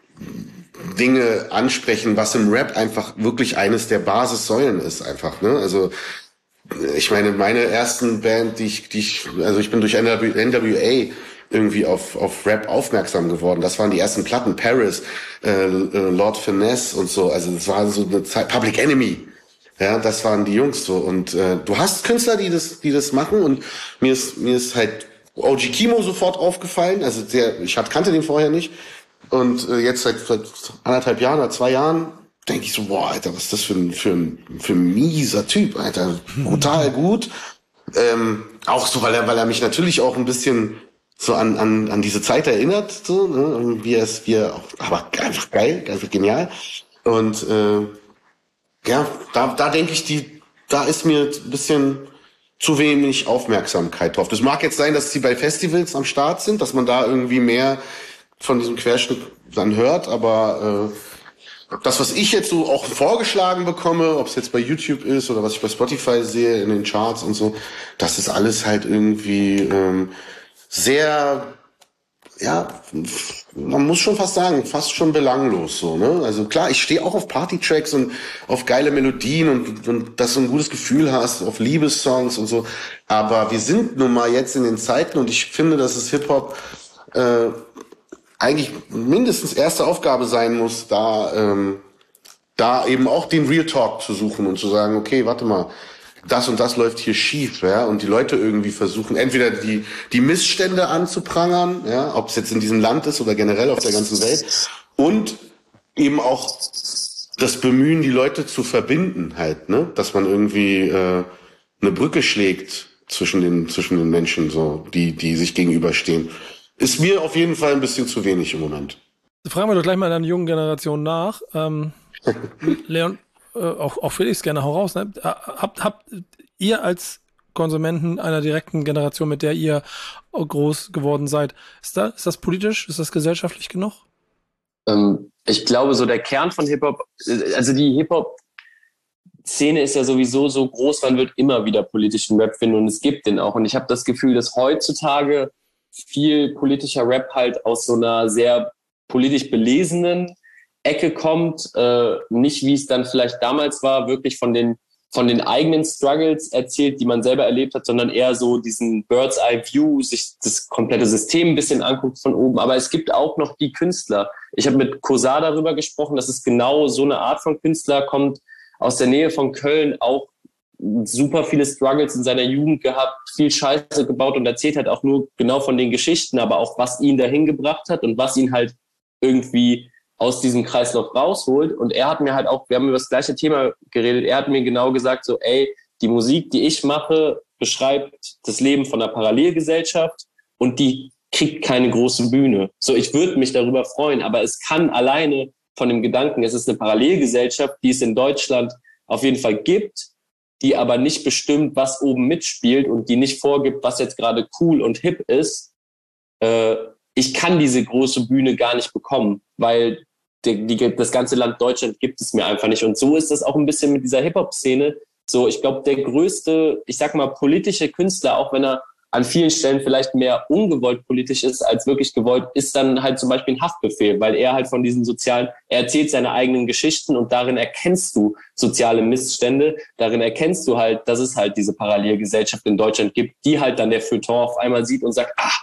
Dinge ansprechen, was im Rap einfach wirklich eines der Basissäulen ist einfach, ne? Also ich meine, meine ersten Band, die ich, die ich, also ich bin durch N W A irgendwie auf, auf Rap aufmerksam geworden. Das waren die ersten Platten, Paris, äh, Lord Finesse und so. Also das war so eine Zeit, Public Enemy. Ja, das waren die Jungs so. Und äh, du hast Künstler, die das, die das machen. Und mir ist, mir ist halt O G Kimo sofort aufgefallen. Also der, ich hat, kannte den vorher nicht. Und äh, jetzt seit, seit anderthalb Jahren oder zwei Jahren denke ich so, boah, Alter, was ist das für ein, für ein, für ein mieser Typ, Alter. Brutal gut. Ähm, auch so, weil er, weil er mich natürlich auch ein bisschen so an, an, an diese Zeit erinnert, so, ne, wie er es, wie er auch, aber einfach geil, einfach genial. Und, äh, ja, da, da denke ich, die, da ist mir ein bisschen zu wenig Aufmerksamkeit drauf. Das mag jetzt sein, dass sie bei Festivals am Start sind, dass man da irgendwie mehr von diesem Querschnitt dann hört, aber, äh, das, was ich jetzt so auch vorgeschlagen bekomme, ob es jetzt bei YouTube ist oder was ich bei Spotify sehe in den Charts und so, das ist alles halt irgendwie ähm, sehr, ja, man muss schon fast sagen, fast schon belanglos so, ne? Also klar, ich stehe auch auf Party-Tracks und auf geile Melodien und, und dass du ein gutes Gefühl hast, auf Liebessongs und so, aber wir sind nun mal jetzt in den Zeiten und ich finde, dass es Hip-Hop äh, eigentlich mindestens erste Aufgabe sein muss, da ähm, da eben auch den Real Talk zu suchen und zu sagen, okay, warte mal, das und das läuft hier schief, ja, und die Leute irgendwie versuchen, entweder die die Missstände anzuprangern, ja, ob es jetzt in diesem Land ist oder generell auf der ganzen Welt, und eben auch das Bemühen, die Leute zu verbinden halt, ne, dass man irgendwie äh, eine Brücke schlägt zwischen den zwischen den Menschen, so die die sich gegenüberstehen. Ist mir auf jeden Fall ein bisschen zu wenig im Moment. Fragen wir doch gleich mal an der jungen Generation nach. Ähm, Leon, äh, auch, auch Felix, gerne hau raus. Ne? Habt, habt ihr als Konsumenten einer direkten Generation, mit der ihr groß geworden seid, ist, da, ist das politisch, ist das gesellschaftlich genug? Ähm, ich glaube, so der Kern von Hip-Hop, also die Hip-Hop-Szene ist ja sowieso so groß, man wird immer wieder politischen Rap finden und es gibt den auch. Und ich habe das Gefühl, dass heutzutage viel politischer Rap halt aus so einer sehr politisch belesenen Ecke kommt, äh, nicht wie es dann vielleicht damals war, wirklich von den von den eigenen Struggles erzählt, die man selber erlebt hat, sondern eher so diesen Bird's Eye View, sich das komplette System ein bisschen anguckt von oben. Aber es gibt auch noch die Künstler. Ich habe mit Kosa darüber gesprochen, dass es genau so eine Art von Künstler kommt, aus der Nähe von Köln, auch super viele Struggles in seiner Jugend gehabt, viel Scheiße gebaut und erzählt halt auch nur genau von den Geschichten, aber auch was ihn dahin gebracht hat und was ihn halt irgendwie aus diesem Kreislauf rausholt. Und er hat mir halt auch, wir haben über das gleiche Thema geredet, er hat mir genau gesagt, so, ey, die Musik, die ich mache, beschreibt das Leben von einer Parallelgesellschaft und die kriegt keine große Bühne. So, ich würde mich darüber freuen, aber es kann alleine von dem Gedanken, es ist eine Parallelgesellschaft, die es in Deutschland auf jeden Fall gibt, die aber nicht bestimmt, was oben mitspielt und die nicht vorgibt, was jetzt gerade cool und hip ist. Äh, ich kann diese große Bühne gar nicht bekommen, weil die, die, das ganze Land Deutschland gibt es mir einfach nicht. Und so ist das auch ein bisschen mit dieser Hip-Hop-Szene. So, ich glaube, der größte, ich sag mal, politische Künstler, auch wenn er an vielen Stellen vielleicht mehr ungewollt politisch ist als wirklich gewollt, ist dann halt zum Beispiel ein Haftbefehl, weil er halt von diesen sozialen, er erzählt seine eigenen Geschichten und darin erkennst du soziale Missstände, darin erkennst du halt, dass es halt diese Parallelgesellschaft in Deutschland gibt, die halt dann der Feuilleton auf einmal sieht und sagt, ach,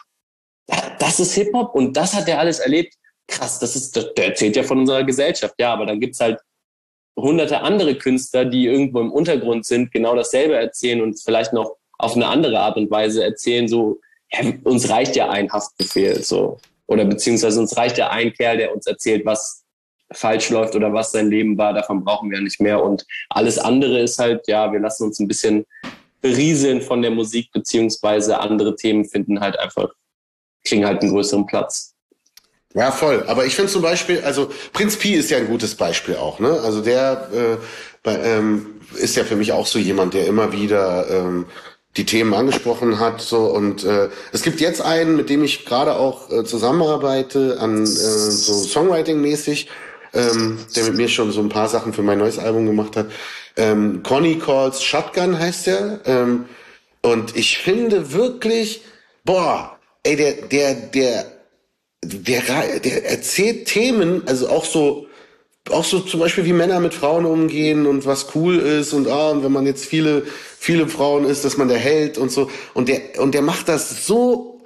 das ist Hip-Hop und das hat er alles erlebt. Krass, das ist, der erzählt ja von unserer Gesellschaft. Ja, aber dann gibt's halt hunderte andere Künstler, die irgendwo im Untergrund sind, genau dasselbe erzählen und vielleicht noch auf eine andere Art und Weise erzählen, so, ja, uns reicht ja ein Haftbefehl, so. Oder beziehungsweise uns reicht ja ein Kerl, der uns erzählt, was falsch läuft oder was sein Leben war, davon brauchen wir nicht mehr. Und alles andere ist halt, ja, wir lassen uns ein bisschen berieseln von der Musik, beziehungsweise andere Themen finden halt einfach, kriegen halt einen größeren Platz. Ja, voll. Aber ich finde zum Beispiel, also Prinz Pi ist ja ein gutes Beispiel auch, ne? Also der äh, bei, ähm, ist ja für mich auch so jemand, der immer wieder ähm, die Themen angesprochen hat, so, und äh, es gibt jetzt einen, mit dem ich gerade auch äh, zusammenarbeite, an äh, so Songwriting-mäßig, ähm, der mit mir schon so ein paar Sachen für mein neues Album gemacht hat. Ähm, Connie Calls Shotgun heißt der, ähm, und ich finde wirklich, boah, ey, der, der, der, der, der erzählt Themen, also auch so, auch so zum Beispiel, wie Männer mit Frauen umgehen und was cool ist und ah, und wenn man jetzt viele, viele Frauen ist, dass man der Held und so. Und der, und der macht das so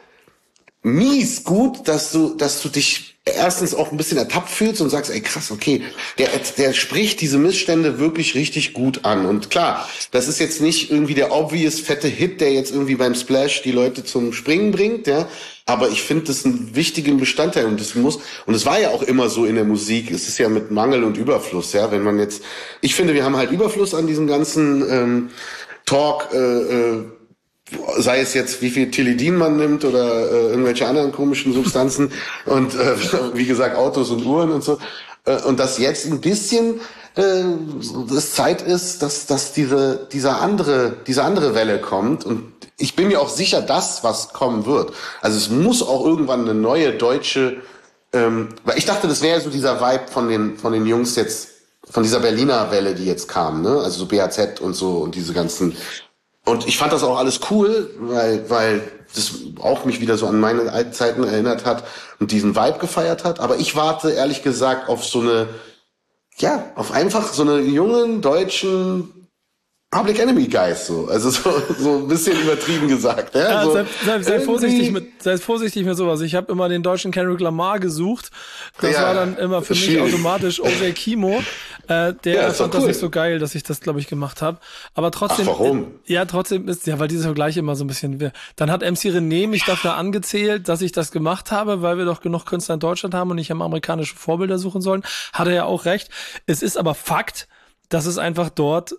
mies gut, dass du, dass du dich erstens auch ein bisschen ertappt fühlst und sagst, ey krass, okay, der, der spricht diese Missstände wirklich richtig gut an. Und klar, das ist jetzt nicht irgendwie der obvious fette Hit, der jetzt irgendwie beim Splash die Leute zum Springen bringt, ja. Aber ich finde das einen wichtigen Bestandteil und das muss, und es war ja auch immer so in der Musik, es ist ja mit Mangel und Überfluss, ja, wenn man jetzt, ich finde, wir haben halt Überfluss an diesem ganzen ähm, Talk, äh, äh, sei es jetzt, wie viel Tilidin man nimmt oder äh, irgendwelche anderen komischen Substanzen und äh, wie gesagt Autos und Uhren und so, äh, und dass jetzt ein bisschen äh, es Zeit ist, dass dass diese dieser andere diese andere Welle kommt, und ich bin mir auch sicher, dass was kommen wird. Also es muss auch irgendwann eine neue deutsche, ähm, weil ich dachte, das wäre so dieser Vibe von den von den Jungs jetzt, von dieser Berliner Welle, die jetzt kam, ne? Also so B A Z und so und diese ganzen. Und ich fand das auch alles cool, weil weil das auch mich wieder so an meine alten Zeiten erinnert hat und diesen Vibe gefeiert hat. Aber ich warte ehrlich gesagt auf so eine, ja, auf einfach so eine jungen deutschen Public Enemy Guys, so. Also so, so ein bisschen übertrieben gesagt. Ja, ja, so sei, sei, sei vorsichtig mit, sei vorsichtig mit sowas. Ich habe immer den deutschen Kendrick Lamar gesucht. Das ja, war dann immer für mich schwierig. Automatisch O J Kimo. Äh, der ja, fand das cool. Nicht so geil, dass ich das, glaube ich, gemacht habe. Aber trotzdem. Ach, warum? Äh, ja, trotzdem ist, ja, weil dieser Vergleich immer so ein bisschen. Dann hat M C René mich dafür angezählt, dass ich das gemacht habe, weil wir doch genug Künstler in Deutschland haben und nicht am amerikanische Vorbilder suchen sollen. Hat er ja auch recht. Es ist aber Fakt, dass es einfach dort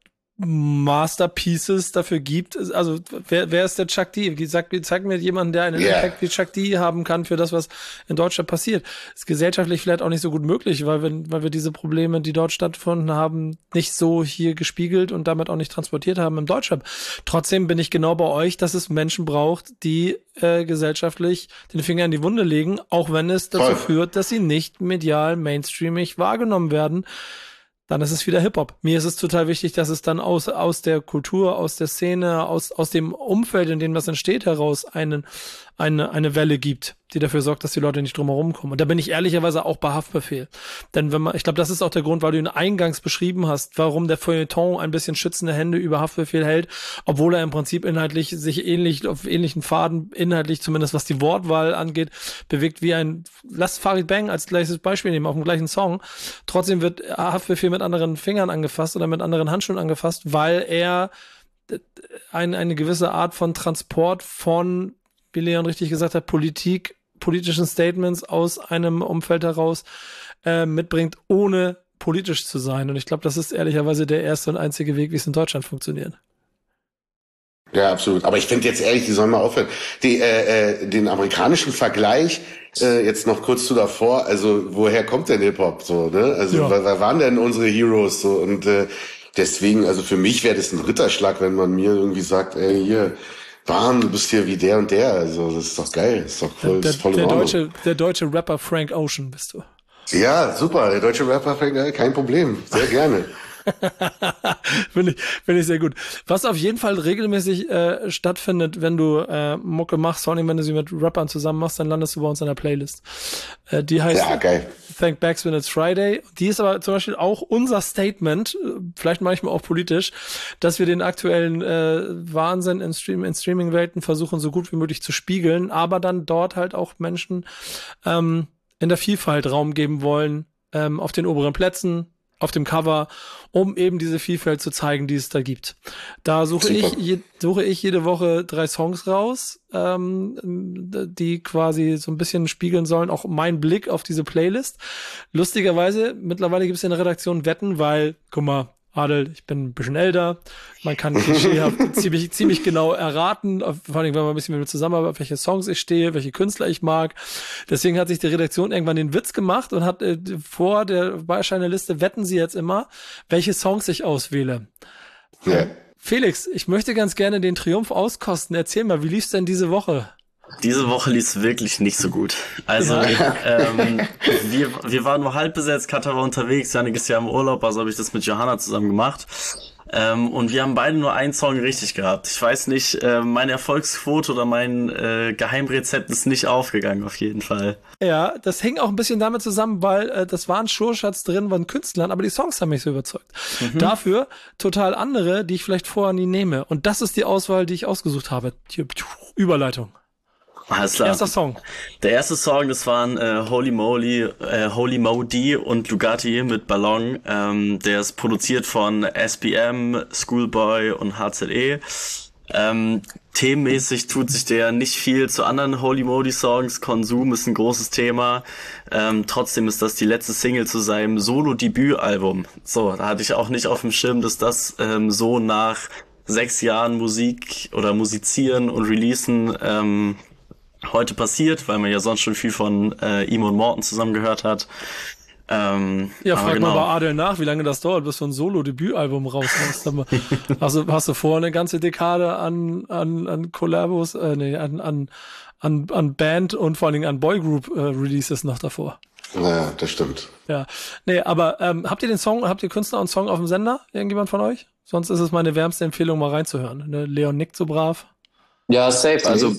Masterpieces dafür gibt. Also wer, wer ist der Chuck D? Sag, zeig mir jemanden, der einen yeah. Impact wie Chuck D haben kann für das, was in Deutschland passiert. Ist gesellschaftlich vielleicht auch nicht so gut möglich, weil wir, weil wir diese Probleme, die dort stattgefunden haben, nicht so hier gespiegelt und damit auch nicht transportiert haben im Deutschrap. Trotzdem bin ich genau bei euch, dass es Menschen braucht, die äh, gesellschaftlich den Finger in die Wunde legen, auch wenn es dazu Voll. führt, dass sie nicht medial mainstreamig wahrgenommen werden. Dann ist es wieder Hip-Hop. Mir ist es total wichtig, dass es dann aus aus der Kultur, aus der Szene, aus aus dem Umfeld, in dem das entsteht, heraus einen, eine eine Welle gibt, die dafür sorgt, dass die Leute nicht drumherum kommen. Und da bin ich ehrlicherweise auch bei Haftbefehl. Denn wenn man, ich glaube, das ist auch der Grund, weil du ihn eingangs beschrieben hast, warum der Feuilleton ein bisschen schützende Hände über Haftbefehl hält, obwohl er im Prinzip inhaltlich sich ähnlich, auf ähnlichen Faden, inhaltlich zumindest was die Wortwahl angeht, bewegt wie ein, lass Farid Bang als gleiches Beispiel nehmen, auf dem gleichen Song. Trotzdem wird Haftbefehl mit anderen Fingern angefasst oder mit anderen Handschuhen angefasst, weil er ein, eine gewisse Art von Transport von, wie Leon richtig gesagt hat, Politik, politischen Statements aus einem Umfeld heraus äh, mitbringt, ohne politisch zu sein. Und ich glaube, das ist ehrlicherweise der erste und einzige Weg, wie es in Deutschland funktioniert. Ja, absolut. Aber ich finde jetzt ehrlich, die sollen mal aufhören. Die, äh, äh, den amerikanischen Vergleich, äh, jetzt noch kurz zu davor, also woher kommt denn Hip-Hop so, ne? Also Ja. wer, wer waren denn unsere Heroes so? Und äh, deswegen, also für mich wäre das ein Ritterschlag, wenn man mir irgendwie sagt, ey, hier, Bahn, du bist hier wie der und der. Also das ist doch geil, das ist doch voll, Der, ist voll in der, Ordnung. deutsche, der deutsche Rapper Frank Ocean bist du. Ja, super, der deutsche Rapper, kein Problem, sehr gerne. Finde ich, finde ich sehr gut. Was auf jeden Fall regelmäßig äh, stattfindet, wenn du äh, Mucke machst, vor allem wenn du sie mit Rappern zusammen machst, dann landest du bei uns in der Playlist. Äh, die heißt Ja, geil. Thank Backs When It's Friday. Die ist aber zum Beispiel auch unser Statement, äh, vielleicht manchmal auch politisch, dass wir den aktuellen äh, Wahnsinn in, Stream, in Streaming-Welten versuchen, so gut wie möglich zu spiegeln, aber dann dort halt auch Menschen ähm, in der Vielfalt Raum geben wollen, ähm, auf den oberen Plätzen, auf dem Cover, um eben diese Vielfalt zu zeigen, die es da gibt. Da suche ich, je, suche ich jede Woche drei Songs raus, ähm, die quasi so ein bisschen spiegeln sollen, auch mein Blick auf diese Playlist. Lustigerweise, mittlerweile gibt es in der Redaktion Wetten, weil, guck mal, Adel, ich bin ein bisschen älter, man kann klischeehaft ziemlich, ziemlich genau erraten, vor allem, wenn man ein bisschen mit mir zusammenarbeitet, auf welche Songs ich stehe, welche Künstler ich mag. Deswegen hat sich die Redaktion irgendwann den Witz gemacht und hat äh, vor der Beischeinerliste wetten sie jetzt immer, welche Songs ich auswähle. Ja. Felix, ich möchte ganz gerne den Triumph auskosten. Erzähl mal, wie lief's denn diese Woche? Diese Woche lief es wirklich nicht so gut. Also Ja. ähm, wir, wir waren nur halb besetzt, Katha war unterwegs, Janik ist ja im Urlaub, also habe ich das mit Johanna zusammen gemacht. Ähm, und wir haben beide nur einen Song richtig gehabt. Ich weiß nicht, äh, meine Erfolgsquote oder mein äh, Geheimrezept ist nicht aufgegangen, auf jeden Fall. Ja, das hing auch ein bisschen damit zusammen, weil äh, das war ein Schurschatz drin von Künstlern, aber die Songs haben mich so überzeugt. Mhm. Dafür total andere, die ich vielleicht vorher nie nehme. Und das ist die Auswahl, die ich ausgesucht habe. Überleitung. Alles klar. Erster Song. Der erste Song, das waren äh, Holy Moly, äh, Holy Mo D und Lugatti mit Ballon. Ähm, der ist produziert von S B M, Schoolboy und H Z E. Ähm, themenmäßig tut sich der nicht viel zu anderen Holy Moly Songs. Konsum ist ein großes Thema. Ähm, trotzdem ist das die letzte Single zu seinem Solo-Debütalbum. So, da hatte ich auch nicht auf dem Schirm, dass das ähm, so nach sechs Jahren Musik oder Musizieren und Releasen ähm, heute passiert, weil man ja sonst schon viel von äh, ihm und Morten zusammen gehört hat. Ähm, ja, frag genau. mal bei Adel nach, wie lange das dauert, bis du ein Solo-Debütalbum raushaust. hast, du, hast du vor eine ganze Dekade an, an, an Collabos, äh, nee, an, an, an, an Band und vor allen Dingen an Boygroup-Releases äh, noch davor. Ja, das stimmt. Ja, nee, aber ähm, habt ihr den Song, habt ihr Künstler und Song auf dem Sender? Irgendjemand von euch? Sonst ist es meine wärmste Empfehlung, mal reinzuhören. Ne? Leon nickt so brav. Ja, safe. Also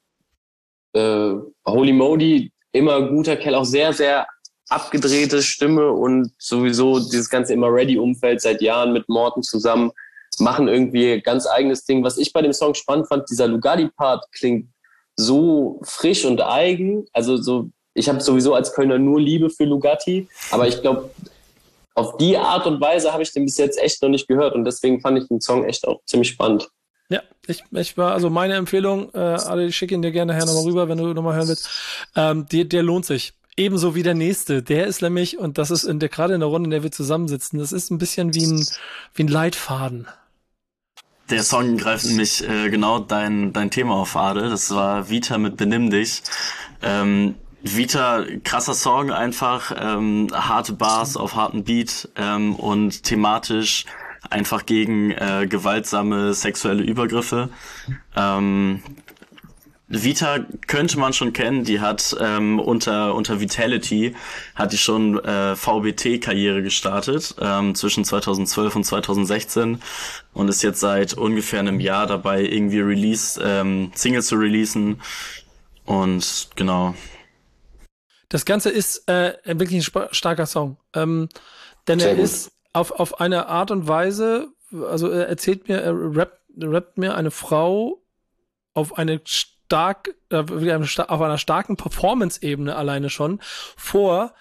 äh, Holy Modi, immer guter Kerl, auch sehr, sehr abgedrehte Stimme und sowieso dieses ganze Immer Ready-Umfeld seit Jahren mit Morten zusammen machen irgendwie ganz eigenes Ding. Was ich bei dem Song spannend fand, dieser Lugatti-Part klingt so frisch und eigen. Also so, ich habe sowieso als Kölner nur Liebe für Lugatti, aber ich glaube, auf die Art und Weise habe ich den bis jetzt echt noch nicht gehört und deswegen fand ich den Song echt auch ziemlich spannend. Ja, ich, ich war, also meine Empfehlung, äh, alle, ich schicke ihn dir gerne her nochmal rüber, wenn du nochmal hören willst, ähm, der, der lohnt sich. Ebenso wie der nächste. Der ist nämlich, und das ist in der, gerade in der Runde, in der wir zusammensitzen, das ist ein bisschen wie ein, wie ein Leitfaden. Der Song greift nämlich äh, genau dein, dein Thema auf, Adel. Das war Vita mit Benimm dich. Ähm, Vita, krasser Song einfach, ähm, harte Bars auf harten Beat ähm, und thematisch einfach gegen äh, gewaltsame sexuelle Übergriffe. Ähm, Vita könnte man schon kennen, die hat ähm, unter unter Vitality hat die schon äh, V B T-Karriere gestartet ähm, zwischen zweitausendzwölf und zweitausendsechzehn und ist jetzt seit ungefähr einem Jahr dabei, irgendwie Release ähm, Singles zu releasen und genau. Das Ganze ist äh, wirklich ein sp- starker Song, ähm, denn Sehr er gut. ist auf auf eine Art und Weise, also er erzählt mir, er rappt, rappt mir eine Frau auf eine stark, äh, auf einer starken Performance-Ebene alleine schon vor,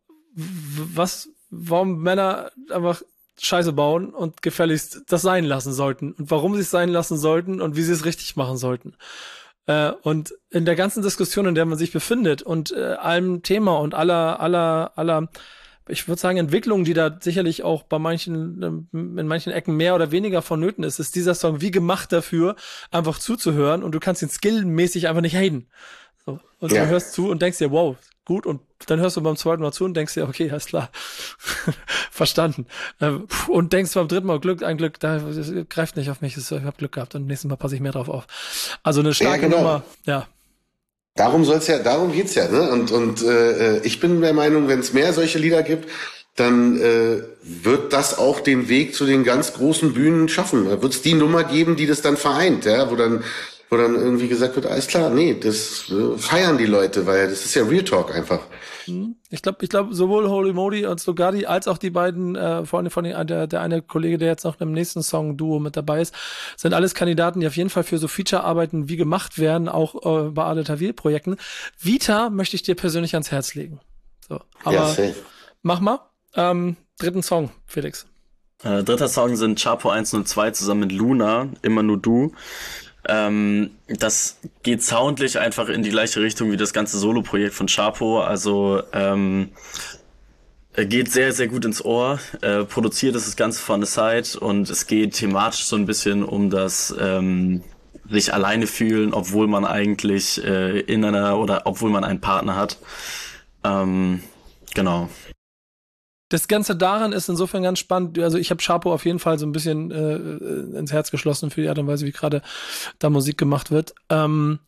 was, warum Männer einfach Scheiße bauen und gefälligst das sein lassen sollten und warum sie es sein lassen sollten und wie sie es richtig machen sollten. Äh, und in der ganzen Diskussion, in der man sich befindet und äh, allem Thema und aller, aller, aller, ich würde sagen, Entwicklungen, die da sicherlich auch bei manchen, in manchen Ecken mehr oder weniger vonnöten ist, ist dieser Song wie gemacht dafür, einfach zuzuhören und du kannst ihn skillmäßig einfach nicht haten. So. Und Ja. du hörst zu und denkst dir, wow, gut, und dann hörst du beim zweiten Mal zu und denkst dir, okay, alles klar, verstanden. Und denkst beim dritten Mal, Glück, ein Glück, da das greift nicht auf mich, ich habe Glück gehabt und nächstes Mal passe ich mehr drauf auf. Also eine starke Ja, genau. Nummer, ja. Darum soll's ja, darum geht's ja, ne? Und und äh, ich bin der Meinung, wenn es mehr solche Lieder gibt, dann äh, wird das auch den Weg zu den ganz großen Bühnen schaffen. Da wird's die Nummer geben, die das dann vereint, ja, wo dann wo dann irgendwie gesagt wird, alles klar, nee, das äh, feiern die Leute, weil das ist ja Real Talk einfach. Ich glaube, ich glaube, sowohl Holy Modi und Slogadi als auch die beiden, äh, vor allem von den, der, der eine Kollege, der jetzt noch im nächsten Song-Duo mit dabei ist, sind alles Kandidaten, die auf jeden Fall für so Feature-Arbeiten wie gemacht werden, auch äh, bei Adel Tawil-Projekten. Vita möchte ich dir persönlich ans Herz legen. So, aber Ja, safe. mach mal. Ähm, dritten Song, Felix. Äh, dritter Song sind Chapo eins null zwei zusammen mit Luna, Immer nur du. Ähm, das geht soundlich einfach in die gleiche Richtung wie das ganze Solo-Projekt von Chapo. Also ähm, geht sehr, sehr gut ins Ohr. Äh, produziert ist das Ganze von The Side und es geht thematisch so ein bisschen um das ähm, sich alleine fühlen, obwohl man eigentlich äh, in einer oder obwohl man einen Partner hat. Ähm, genau. Das Ganze daran ist insofern ganz spannend. Also ich habe Chapo auf jeden Fall so ein bisschen äh, ins Herz geschlossen für die Art und Weise, wie gerade da Musik gemacht wird. Ähm,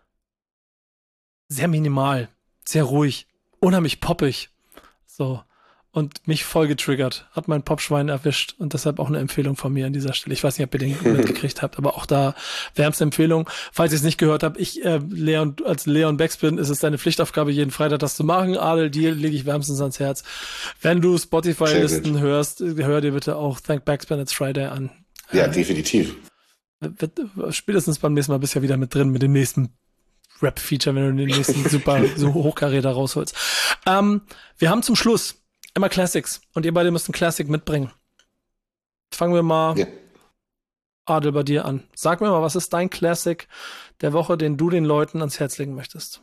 sehr minimal, sehr ruhig, unheimlich poppig. So. Und mich voll getriggert. Hat mein Popschwein erwischt und deshalb auch eine Empfehlung von mir an dieser Stelle. Ich weiß nicht, ob ihr den mitgekriegt habt, aber auch da wärmste Empfehlung. Falls ihr es nicht gehört habt, ich, äh, Leon, als Leon Becks bin, ist es deine Pflichtaufgabe, jeden Freitag das zu machen. Adel, dir lege ich wärmstens ans Herz. Wenn du Spotify-Listen hörst, hör dir bitte auch Thank Backspin It's Friday an. Ja, definitiv. Wird, spätestens beim nächsten Mal bist du ja wieder mit drin, mit dem nächsten Rap-Feature, wenn du den nächsten super so Hochkaräter rausholst. Ähm, wir haben zum Schluss immer Classics und ihr beide müsst ein Classic mitbringen. Fangen wir mal, Ja. Adel, bei dir an. Sag mir mal, was ist dein Classic der Woche, den du den Leuten ans Herz legen möchtest?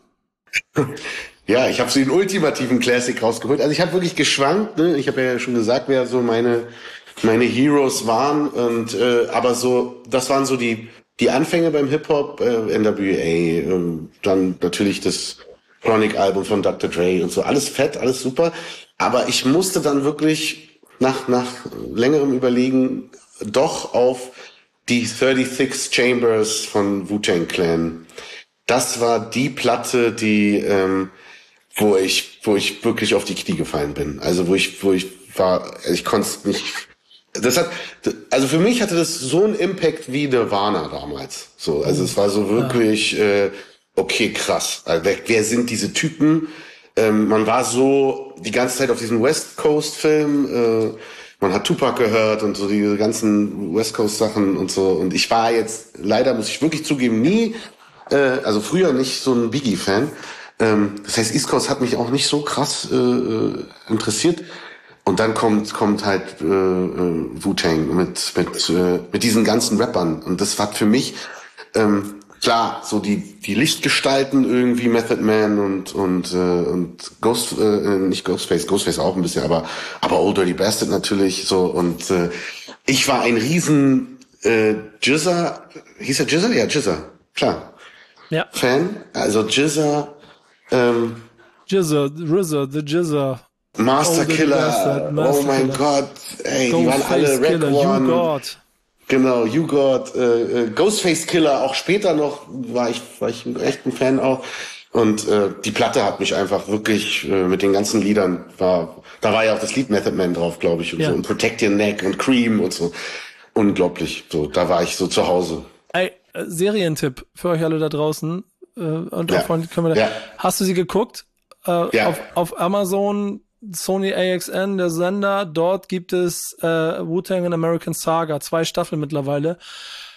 Ja, ich habe so den ultimativen Classic rausgeholt. Also ich habe wirklich geschwankt. Ne? Ich habe ja schon gesagt, wer so meine meine Heroes waren. Und äh, aber so, das waren so die die Anfänge beim Hip Hop, äh, N W A, äh, dann natürlich das Chronic-Album von Doktor Dre und so. Alles fett, alles super. Aber ich musste dann wirklich nach, nach längerem Überlegen doch auf die thirty-six Chambers von Wu-Tang Clan. Das war die Platte, die, ähm, wo ich, wo ich wirklich auf die Knie gefallen bin. Also wo ich, wo ich war, ich konnte es nicht. Das hat, also für mich hatte das so einen Impact wie Nirvana damals. So, also es war so wirklich, äh, okay, krass. Also wer, wer sind diese Typen? Ähm, man war so die ganze Zeit auf diesem West Coast Film, äh, man hat Tupac gehört und so diese ganzen West Coast Sachen und so. Und ich war jetzt, leider muss ich wirklich zugeben, nie, äh, also früher nicht so ein Biggie-Fan. Ähm, das heißt, East Coast hat mich auch nicht so krass äh, interessiert. Und dann kommt kommt halt äh, äh, Wu-Tang mit mit äh, mit diesen ganzen Rappern. Und das war für mich ähm, klar, so die die Lichtgestalten irgendwie, Method Man und und äh, und Ghost äh, nicht Ghostface, Ghostface auch ein bisschen, aber aber Old Dirty Bastard natürlich so. Und äh, ich war ein riesen äh, Jizza, hieß er Jizza? Ja, Jizza, klar. Ja. Fan, also Jizza, ähm, Jizza, R Z A, The Jizza. Master Old Dirty Killer, Bastard, Master oh mein Killer. Gott, ey, die waren alle Ghostface Killer, Rack You One. God. Genau, You God, äh, äh, Ghostface Killer, auch später noch war ich, war ich echt ein Fan auch. Und äh, die Platte hat mich einfach wirklich äh, mit den ganzen Liedern, war, da war ja auch das Lied Method Man drauf, glaube ich, und Ja. so, und Protect Your Neck und Cream und so. Unglaublich, so, da war ich so zu Hause. Ey, äh, Serientipp für euch alle da draußen. Äh, und Ja. auch von, können wir da, Ja. Hast du sie geguckt? Äh, Ja. auf, auf Amazon, Sony A X N, der Sender. Dort gibt es äh, Wu-Tang and American Saga, zwei Staffeln mittlerweile.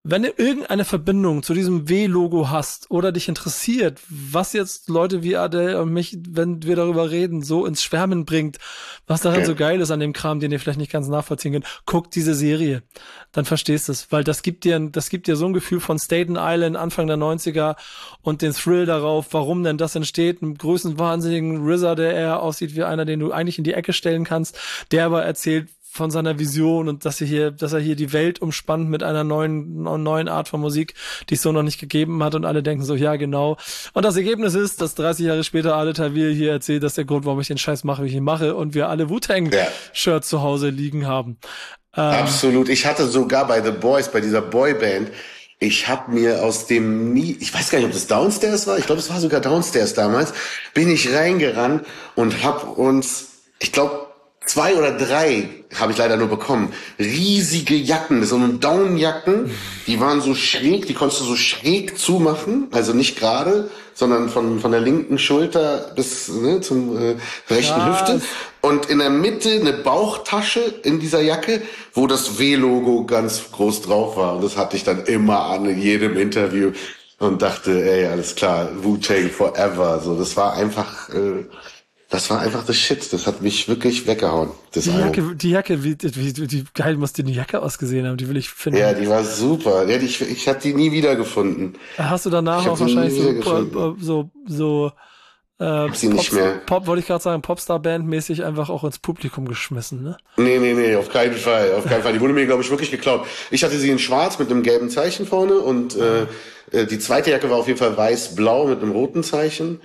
wenn du irgendeine Verbindung zu diesem W-Logo hast oder dich interessiert, was jetzt Leute wie Adele und mich, wenn wir darüber reden, so ins Schwärmen bringt, was daran okay. so geil ist an dem Kram, den ihr vielleicht nicht ganz nachvollziehen könnt, guckt diese Serie. Dann verstehst du es, weil das gibt dir, das gibt dir so ein Gefühl von Staten Island Anfang der neunziger und den Thrill darauf, warum denn das entsteht. Einen größenwahnsinnigen R Z A, der eher aussieht wie einer, den du eigentlich in die Ecke stellen kannst, der aber erzählt von seiner Vision und dass er hier, dass er hier die Welt umspannt mit einer neuen, neuen Art von Musik, die es so noch nicht gegeben hat und alle denken so, ja, genau. Und das Ergebnis ist, dass dreißig Jahre später Adel Tawil hier erzählt, dass der Grund, warum ich den Scheiß mache, wie ich ihn mache und wir alle Wu-Tang-Shirts ja. zu Hause liegen haben. Ähm, Absolut. Ich hatte sogar bei The Boys, bei dieser Boyband, ich habe mir aus dem nie, ich weiß gar nicht, ob das Downstairs war, ich glaube, es war sogar Downstairs damals, bin ich reingerannt und hab uns, ich glaube, zwei oder drei habe ich leider nur bekommen. Riesige Jacken, so eine Downjacken, die waren so schräg, die konntest du so schräg zumachen, also nicht gerade, sondern von von der linken Schulter bis ne, zum äh, rechten ja. Hüfte. Und in der Mitte eine Bauchtasche in dieser Jacke, wo das W-Logo ganz groß drauf war. Und das hatte ich dann immer an in jedem Interview und dachte, ey, alles klar, Wu-Tang forever. So, das war einfach... Äh, Das war einfach das Shit. Das hat mich wirklich weggehauen. Das die Jacke, die Jacke, wie, wie, wie geil muss die Jacke ausgesehen haben. Die will ich finden. Ja, die war super. Ja, die, ich, ich habe die nie wiedergefunden. Hast du danach auch wahrscheinlich so, so, so, äh, sie Pop, nicht mehr. Pop, wollte ich gerade sagen, Popstar-Band-mäßig einfach auch ins Publikum geschmissen, ne? Nee, nee, nee, auf keinen Fall, auf keinen Fall. Die wurde mir, glaube ich, wirklich geklaut. Ich hatte sie in schwarz mit einem gelben Zeichen vorne und äh, die zweite Jacke war auf jeden Fall weiß-blau mit einem roten Zeichen.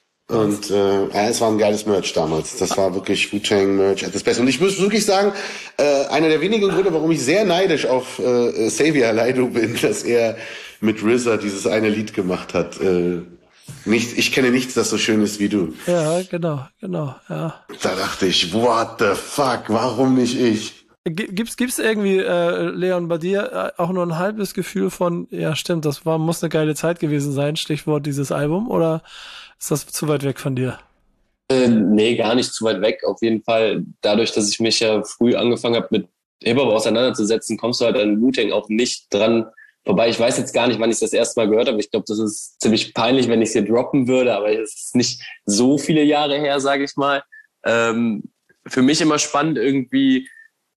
Und äh, ja, es war ein geiles Merch damals. Das war wirklich Wu-Tang-Merch das Beste. Und ich muss wirklich sagen, äh, einer der wenigen Gründe, warum ich sehr neidisch auf äh, Xavier Alaido bin, dass er mit R Z A dieses eine Lied gemacht hat. Äh, nicht, ich kenne nichts, das so schön ist wie du. Ja, genau, genau, ja. Da dachte ich, what the fuck, warum nicht ich? Gibt's, gibt's irgendwie, äh, Leon, bei dir auch nur ein halbes Gefühl von, ja stimmt, das war, muss eine geile Zeit gewesen sein, Stichwort dieses Album, oder ist das zu weit weg von dir? Äh, nee, gar nicht zu weit weg. Auf jeden Fall, dadurch, dass ich mich ja früh angefangen habe, mit Hip-Hop auseinanderzusetzen, kommst du halt an Wu-Tang auch nicht dran vorbei. Ich weiß jetzt gar nicht, wann ich das erste Mal gehört habe. Ich glaube, das ist ziemlich peinlich, wenn ich es hier droppen würde, aber es ist nicht so viele Jahre her, sage ich mal. Ähm, für mich immer spannend irgendwie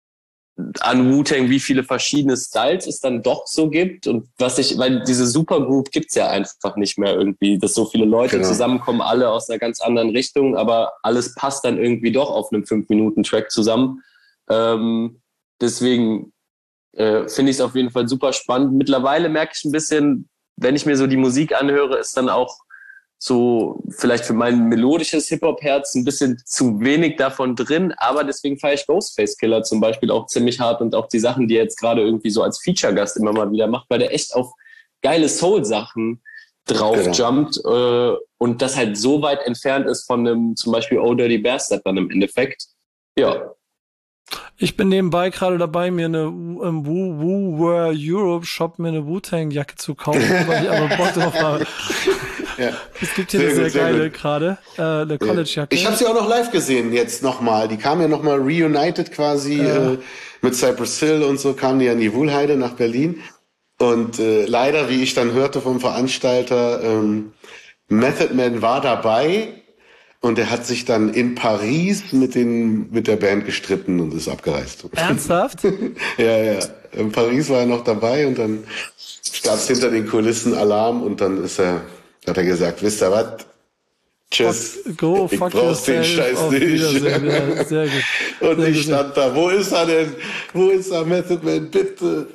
an Wu-Tang, wie viele verschiedene Styles es dann doch so gibt und was ich, weil diese Supergroup gibt's ja einfach nicht mehr irgendwie, dass so viele Leute genau. zusammenkommen, alle aus einer ganz anderen Richtung, aber alles passt dann irgendwie doch auf einem fünf Minuten Track zusammen. Ähm, deswegen äh, finde ich es auf jeden Fall super spannend. Mittlerweile merke ich ein bisschen, wenn ich mir so die Musik anhöre, ist dann auch so vielleicht für mein melodisches Hip-Hop-Herz ein bisschen zu wenig davon drin, aber deswegen feiere ich Ghostface Killah zum Beispiel auch ziemlich hart und auch die Sachen, die er jetzt gerade irgendwie so als Feature-Gast immer mal wieder macht, weil der echt auf geile Soul-Sachen drauf jumpt äh, und das halt so weit entfernt ist von einem zum Beispiel Oh Dirty Bastard dann im Endeffekt. Ja. Ich bin nebenbei gerade dabei, mir eine im Wu Wu World Europe Shop mir eine Wu-Tang-Jacke zu kaufen, weil ich aber Bock drauf habe. Ja. Es gibt hier sehr eine sehr, gut, sehr geile gerade, äh, eine College-Jacke. Ich habe sie auch noch live gesehen jetzt nochmal. Die kam ja nochmal reunited quasi ja. äh, mit Cypress Hill und so, kam die an die Wuhlheide nach Berlin. Und äh, leider, wie ich dann hörte vom Veranstalter, ähm, Method Man war dabei und er hat sich dann in Paris mit den mit der Band gestritten und ist abgereist. Ernsthaft? ja, ja. In Paris war er noch dabei und dann gab es hinter den Kulissen Alarm und dann ist er hat er gesagt, wisst ihr was? Tschüss. Fuck, go, ich fuck brauch den Scheiß nicht. Ja, sehr gut. Und sehr ich gut. stand da, wo ist er denn? Wo ist er, Method Man, bitte?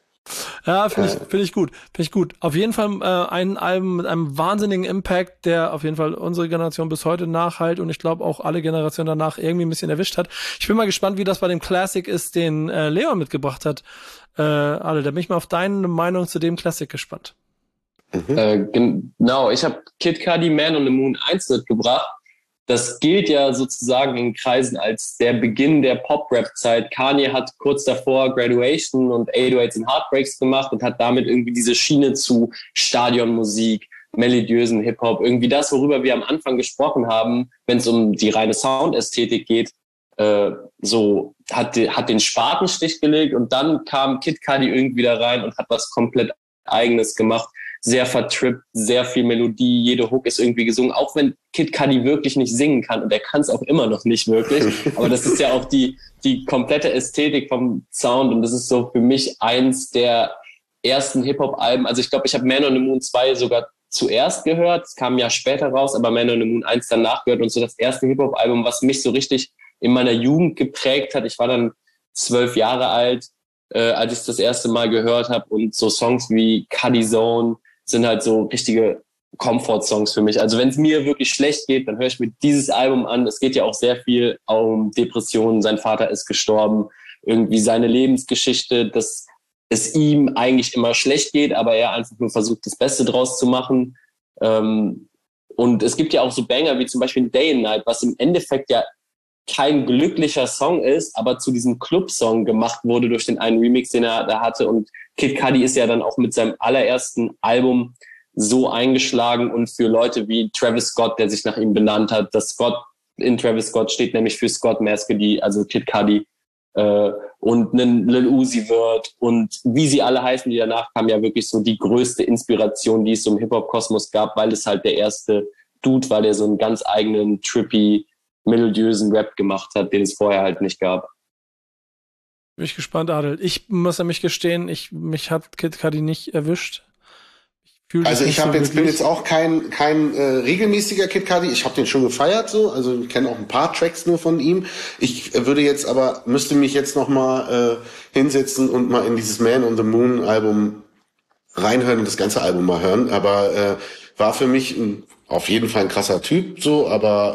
Ja, finde ich, finde ich gut. Finde ich gut. Auf jeden Fall äh, ein Album mit einem wahnsinnigen Impact, der auf jeden Fall unsere Generation bis heute nachhalt und ich glaube auch alle Generationen danach irgendwie ein bisschen erwischt hat. Ich bin mal gespannt, wie das bei dem Classic ist, den äh, Leon mitgebracht hat. Äh, alle, da bin ich mal auf deine Meinung zu dem Classic gespannt. Mhm. Äh, genau, ich habe Kid Cudi, Man on the Moon eins mitgebracht. Das gilt ja sozusagen in Kreisen als der Beginn der Pop-Rap-Zeit. Kanye hat kurz davor Graduation und acht null acht and Heartbreaks gemacht und hat damit irgendwie diese Schiene zu Stadionmusik, melodiösen Hip-Hop, irgendwie das, worüber wir am Anfang gesprochen haben, wenn es um die reine Soundästhetik geht, äh, so hat, hat den Spatenstich gelegt und dann kam Kid Cudi irgendwie da rein und hat was komplett Eigenes gemacht. Sehr vertrippt, sehr viel Melodie, jede Hook ist irgendwie gesungen, auch wenn Kid Cudi wirklich nicht singen kann und er kann es auch immer noch nicht wirklich, aber das ist ja auch die, die komplette Ästhetik vom Sound und das ist so für mich eins der ersten Hip-Hop-Alben, also ich glaube, ich habe Man on the Moon zwei sogar zuerst gehört, es kam ja später raus, aber Man on the Moon eins danach gehört und so das erste Hip-Hop-Album, was mich so richtig in meiner Jugend geprägt hat. Ich war dann zwölf Jahre alt, äh, als ich es das erste Mal gehört habe und so Songs wie Cudi Zone sind halt so richtige Comfort-Songs für mich. Also wenn es mir wirklich schlecht geht, dann höre ich mir dieses Album an. Es geht ja auch sehr viel um Depressionen. Sein Vater ist gestorben. Irgendwie seine Lebensgeschichte, dass es ihm eigentlich immer schlecht geht, aber er einfach nur versucht, das Beste draus zu machen. Ähm, und es gibt ja auch so Banger wie zum Beispiel Day and Night, was im Endeffekt ja kein glücklicher Song ist, aber zu diesem Club-Song gemacht wurde durch den einen Remix, den er da hatte. Und Kid Cudi ist ja dann auch mit seinem allerersten Album so eingeschlagen und für Leute wie Travis Scott, der sich nach ihm benannt hat, das Scott in Travis Scott steht nämlich für Scott Mescudi, also Kid Cudi, äh, und einen Lil Uzi Vert und wie sie alle heißen, die danach kamen, ja wirklich so die größte Inspiration, die es so im Hip-Hop-Kosmos gab, weil es halt der erste Dude war, der so einen ganz eigenen, trippy, melodiösen Rap gemacht hat, den es vorher halt nicht gab. Bin ich gespannt, Adel. Ich muss ja mich gestehen, ich, mich hat Kid Cudi nicht erwischt. Ich also ich habe so jetzt bin jetzt auch kein kein äh, regelmäßiger Kid Cudi. Ich habe den schon gefeiert so, also ich kenne auch ein paar Tracks nur von ihm. Ich äh, würde jetzt aber müsste mich jetzt noch mal äh, hinsetzen und mal in dieses Man on the Moon Album reinhören und das ganze Album mal hören. Aber äh, war für mich ein, auf jeden Fall ein krasser Typ so, aber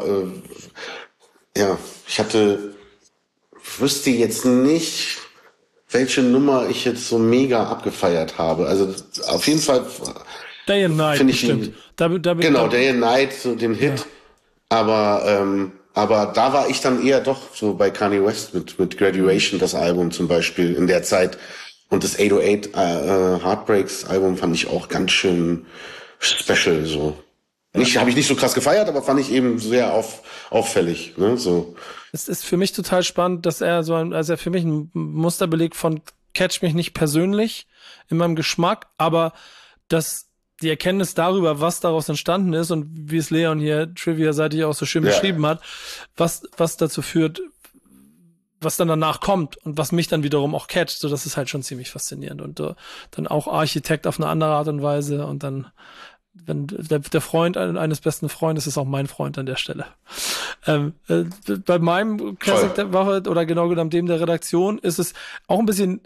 äh, ja, ich hatte wüsste jetzt nicht, welche Nummer ich jetzt so mega abgefeiert habe. Also auf jeden Fall Day and Night, finde ich stimmt. ihn, da, da, genau, da, Day and Night, so den Hit. Ja. Aber ähm, aber da war ich dann eher doch so bei Kanye West mit mit Graduation, das Album zum Beispiel in der Zeit. Und das acht null acht äh, Heartbreaks Album fand ich auch ganz schön special so. Nicht, habe ich nicht so krass gefeiert, aber fand ich eben sehr auf, auffällig, ne, so. Es ist für mich total spannend, dass er so ein, also er für mich ein Musterbeleg von catch mich nicht persönlich in meinem Geschmack, aber dass die Erkenntnis darüber, was daraus entstanden ist und wie es Leon hier trivia-seitig auch so schön ja. beschrieben hat, was, was dazu führt, was dann danach kommt und was mich dann wiederum auch catcht, so das ist halt schon ziemlich faszinierend und uh, dann auch Architekt auf eine andere Art und Weise und dann wenn der, der Freund eines besten Freundes ist auch mein Freund an der Stelle. Ähm, äh, bei meinem Classic der Woche oder genau genommen dem der Redaktion ist es auch ein bisschen,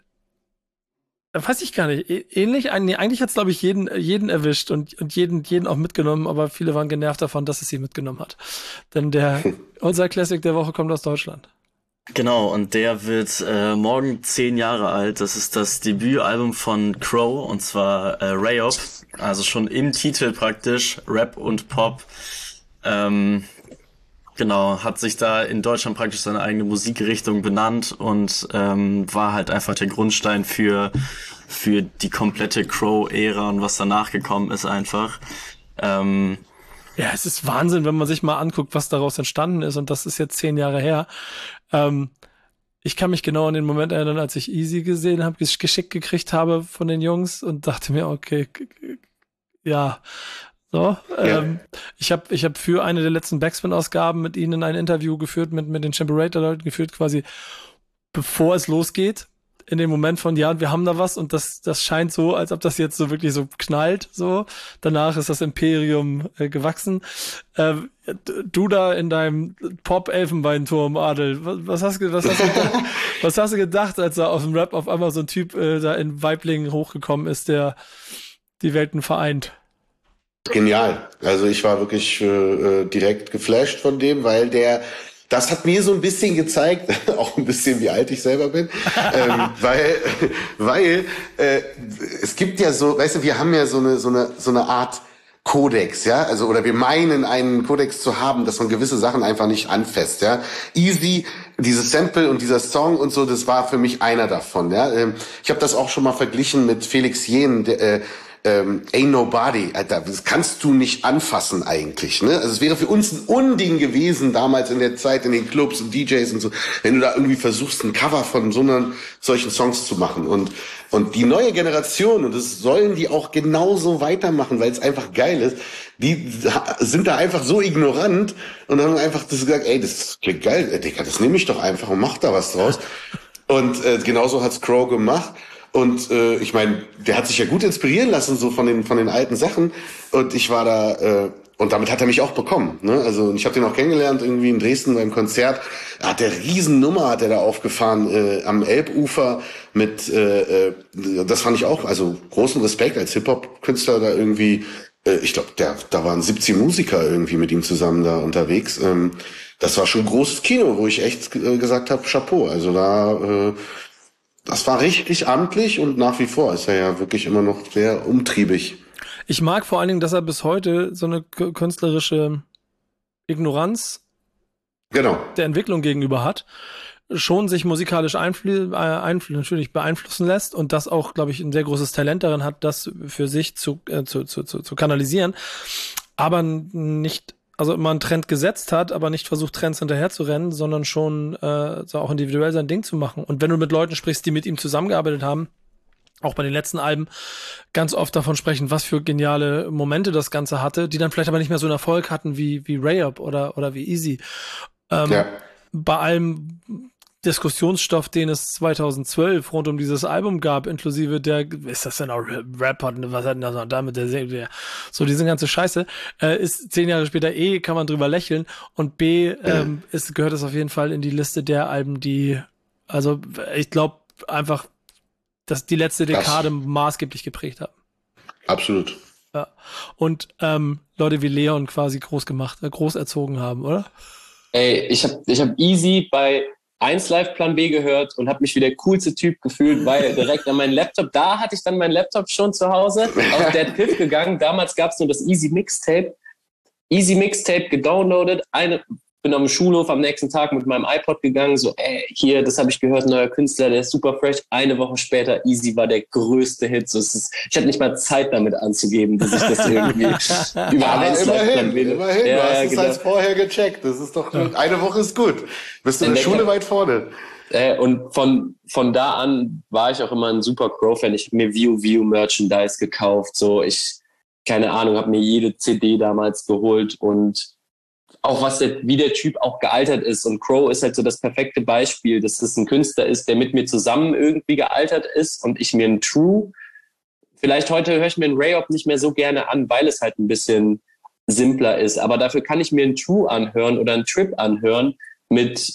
weiß ich gar nicht, ähnlich. Eigentlich hat es, glaube ich, jeden jeden erwischt und, und jeden jeden auch mitgenommen, aber viele waren genervt davon, dass es sie mitgenommen hat. Denn der unser Classic der Woche kommt aus Deutschland. Genau, und der wird äh, morgen zehn Jahre alt. Das ist das Debütalbum von Crow, und zwar äh, Rayop. Also schon im Titel praktisch, Rap und Pop. Ähm, genau, hat sich da in Deutschland praktisch seine eigene Musikrichtung benannt und ähm, war halt einfach der Grundstein für für die komplette Crow-Ära und was danach gekommen ist einfach. Ähm, Ja, es ist Wahnsinn, wenn man sich mal anguckt, was daraus entstanden ist. Und das ist jetzt zehn Jahre her. Ähm, ich kann mich genau an den Moment erinnern, als ich Easy gesehen habe, geschickt gekriegt habe von den Jungs und dachte mir, okay, ja, so. Ja. Ähm, ich habe ich hab für eine der letzten Backspin-Ausgaben mit ihnen ein Interview geführt, mit, mit den Chimperator-Leuten geführt, quasi bevor es losgeht. In dem Moment von, ja, wir haben da was und das das scheint so, als ob das jetzt so wirklich so knallt, so. Danach ist das Imperium äh, gewachsen. Ähm, du da in deinem Pop-Elfenbeinturm, Adel, was, was, hast, was, hast du gedacht, was hast du gedacht, als da auf dem Rap auf einmal so ein Typ äh, da in Weiblingen hochgekommen ist, der die Welten vereint? Genial. Also ich war wirklich äh, direkt geflasht von dem, weil der das hat mir so ein bisschen gezeigt, auch ein bisschen wie alt ich selber bin, ähm, weil weil äh, es gibt ja so, weißt du, wir haben ja so eine so eine so eine Art Kodex, ja, also oder wir meinen einen Kodex zu haben, dass man gewisse Sachen einfach nicht anfasst, ja. Easy, dieses Sample und dieser Song und so, das war für mich einer davon, ja. Ähm, ich habe das auch schon mal verglichen mit Felix Jähn, der, äh, ähm, Ain't Nobody, Alter, das kannst du nicht anfassen eigentlich, ne? Also es wäre für uns ein Unding gewesen damals in der Zeit in den Clubs und D Js und so, wenn du da irgendwie versuchst, ein Cover von so einer solchen Songs zu machen. Und und die neue Generation, und das sollen die auch genauso weitermachen, weil es einfach geil ist, die sind da einfach so ignorant und haben einfach das gesagt, ey, das klingt geil, ey, Digga, das nehme ich doch einfach und mach da was draus. Und äh, genauso hat's Crow gemacht. Und äh, ich meine, der hat sich ja gut inspirieren lassen so von den von den alten Sachen. Und ich war da äh, und damit hat er mich auch bekommen. Ne? Also ich habe den auch kennengelernt irgendwie in Dresden beim Konzert. Hat der Riesennummer hat er da aufgefahren äh, am Elbufer mit. Äh, äh, das fand ich auch, also großen Respekt als Hip-Hop-Künstler da irgendwie. Äh, ich glaube, der da waren siebzehn Musiker irgendwie mit ihm zusammen da unterwegs. Ähm, das war schon ein großes Kino, wo ich echt äh, gesagt habe, Chapeau. Also da äh, das war richtig amtlich und nach wie vor ist er ja wirklich immer noch sehr umtriebig. Ich mag vor allen Dingen, dass er bis heute so eine künstlerische Ignoranz genau. der Entwicklung gegenüber hat, schon sich musikalisch einfl- äh, einfl- natürlich beeinflussen lässt und das auch, glaube ich, ein sehr großes Talent darin hat, das für sich zu, äh, zu, zu, zu, zu kanalisieren, aber nicht, also immer einen Trend gesetzt hat, aber nicht versucht, Trends hinterher zu rennen, sondern schon äh, so auch individuell sein Ding zu machen. Und wenn du mit Leuten sprichst, die mit ihm zusammengearbeitet haben, auch bei den letzten Alben ganz oft davon sprechen, was für geniale Momente das Ganze hatte, die dann vielleicht aber nicht mehr so einen Erfolg hatten wie wie Rayop oder oder wie Easy. Ähm, ja. Bei allem Diskussionsstoff, den es zweitausendzwölf rund um dieses Album gab, inklusive der, ist das denn auch Rap, was hat denn das noch damit, der, der, so diese ganze Scheiße, äh, ist zehn Jahre später eh, kann man drüber lächeln und B, ähm, ist, gehört es auf jeden Fall in die Liste der Alben, die, also ich glaube einfach, dass die letzte Dekade das. maßgeblich geprägt haben. Absolut. Ja. Und ähm, Leute wie Leon quasi groß gemacht, äh, groß erzogen haben, oder? Ey, ich hab, ich hab Easy bei eins Live Plan B gehört und habe mich wie der coolste Typ gefühlt, weil direkt an meinen Laptop, da hatte ich dann meinen Laptop schon zu Hause, auf Dead Piff gegangen. Damals gab es nur das Easy Mixtape. Easy Mixtape gedownloadet, eine, bin am Schulhof am nächsten Tag mit meinem iPod gegangen, so, ey, hier, das habe ich gehört, neuer Künstler, der ist super fresh. Eine Woche später, Easy war der größte Hit. So, es ist, ich hatte nicht mal Zeit damit anzugeben, dass ich das irgendwie über eins Live Plan B. Immerhin, ja, du hast ja, es genau. als vorher gecheckt. Das ist doch, eine Woche ist gut. Bist du in der Schule weit vorne. Äh, und von, von da an war ich auch immer ein super Crow-Fan. Ich habe mir View View Merchandise gekauft, so, ich, keine Ahnung, habe mir jede C D damals geholt und auch was der, wie der Typ auch gealtert ist. Und Crow ist halt so das perfekte Beispiel, dass das ein Künstler ist, der mit mir zusammen irgendwie gealtert ist und ich mir ein True, vielleicht heute höre ich mir ein Rayop nicht mehr so gerne an, weil es halt ein bisschen simpler ist. Aber dafür kann ich mir ein True anhören oder ein Trip anhören mit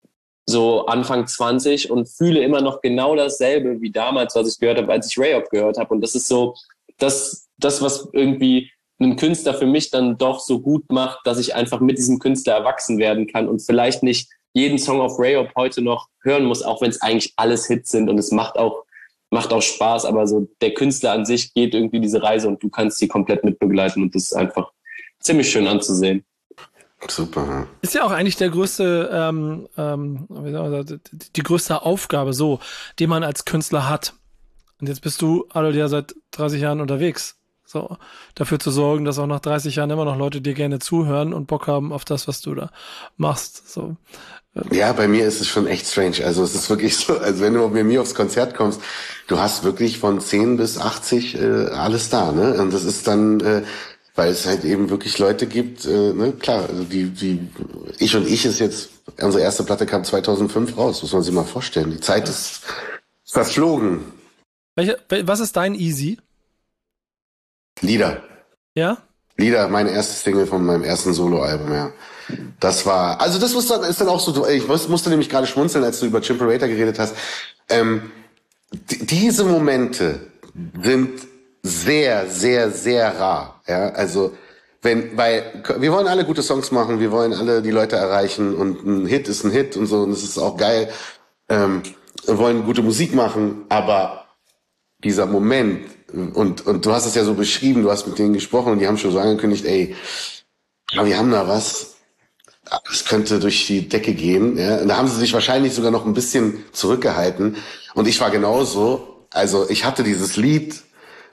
so Anfang zwanzig und fühle immer noch genau dasselbe wie damals, was ich gehört habe, als ich Rayop gehört habe. Und das ist so das, das was irgendwie einen Künstler für mich dann doch so gut macht, dass ich einfach mit diesem Künstler erwachsen werden kann und vielleicht nicht jeden Song auf Rayop heute noch hören muss, auch wenn es eigentlich alles Hits sind und es macht auch, macht auch Spaß, aber so der Künstler an sich geht irgendwie diese Reise und du kannst sie komplett mitbegleiten und das ist einfach ziemlich schön anzusehen. Super. Ist ja auch eigentlich der größte, ähm, ähm, wie soll man sagen, die, die größte Aufgabe so, die man als Künstler hat. Und jetzt bist du, Adol, ja seit dreißig Jahren unterwegs. So, dafür zu sorgen, dass auch nach dreißig Jahren immer noch Leute dir gerne zuhören und Bock haben auf das, was du da machst. So. Ja, bei mir ist es schon echt strange. Also es ist wirklich so, also wenn du mit mir aufs Konzert kommst, du hast wirklich von zehn bis achtzig äh, alles da, ne? Und das ist dann, äh, weil es halt eben wirklich Leute gibt, äh, ne, klar, also die, die, ich und ich ist jetzt, unsere erste Platte kam zweitausendfünf raus, muss man sich mal vorstellen. Die Zeit ist verflogen. Welche, was ist dein Easy? Lieder. Ja? Lieder, meine erste Single von meinem ersten Soloalbum, ja. Das war, also das muss dann, ist dann auch so, ich musste nämlich gerade schmunzeln, als du über Chimperator geredet hast. Ähm, d- diese Momente sind sehr, sehr, sehr rar, ja. Also, wenn, weil, wir wollen alle gute Songs machen, wir wollen alle die Leute erreichen und ein Hit ist ein Hit und so, und es ist auch geil. Ähm, wir wollen gute Musik machen, aber dieser Moment, und, und du hast es ja so beschrieben, du hast mit denen gesprochen und die haben schon so angekündigt, ey, aber wir haben da was, es könnte durch die Decke gehen, ja. Und da haben sie sich wahrscheinlich sogar noch ein bisschen zurückgehalten. Und ich war genauso, also ich hatte dieses Lied,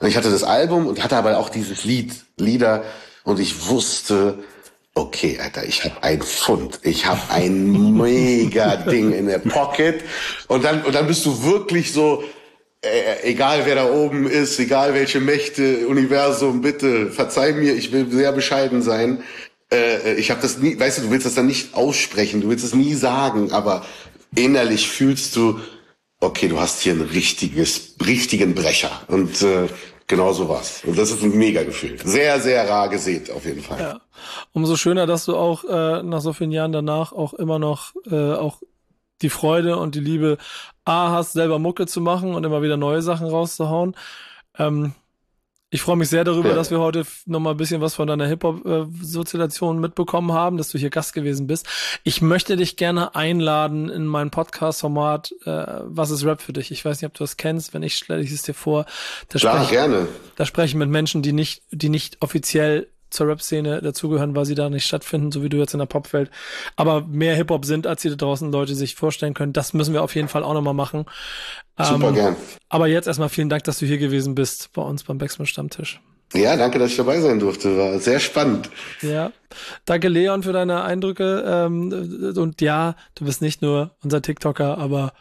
Und ich hatte das Album und hatte aber auch dieses Lied, Lieder und ich wusste, okay, Alter, ich habe ein Pfund, ich habe ein mega Ding in der Pocket und dann und dann bist du wirklich so, äh, egal wer da oben ist, egal welche Mächte, Universum, bitte verzeih mir, ich will sehr bescheiden sein. Äh, ich habe das nie, weißt du, du willst das dann nicht aussprechen, du willst es nie sagen, aber innerlich fühlst du, okay, du hast hier ein richtiges, richtigen Brecher und äh, genau so war's. Und das ist ein Mega-Gefühl. Sehr, sehr rar gesät, auf jeden Fall. Ja. Umso schöner, dass du auch äh, nach so vielen Jahren danach auch immer noch äh, auch die Freude und die Liebe A hast, selber Mucke zu machen und immer wieder neue Sachen rauszuhauen. Ähm, ich freue mich sehr darüber, ja. dass wir heute nochmal ein bisschen was von deiner Hip-Hop-Sozialisation mitbekommen haben, dass du hier Gast gewesen bist. Ich möchte dich gerne einladen in mein Podcast-Format äh, Was ist Rap für dich? Ich weiß nicht, ob du das kennst. Wenn nicht, stelle ich es dir vor. Da Klar, spreche, gerne. Da spreche ich mit Menschen, die nicht, die nicht offiziell zur Rap-Szene dazugehören, weil sie da nicht stattfinden, so wie du jetzt in der Popwelt, aber mehr Hip-Hop sind, als die da draußen Leute sich vorstellen können. Das müssen wir auf jeden Fall auch nochmal machen. Super ähm, gern. Aber jetzt erstmal vielen Dank, dass du hier gewesen bist bei uns beim Backspin Stammtisch. Ja, danke, dass ich dabei sein durfte. War sehr spannend. Ja, danke Leon für deine Eindrücke. Ähm, und ja, du bist nicht nur unser TikToker, aber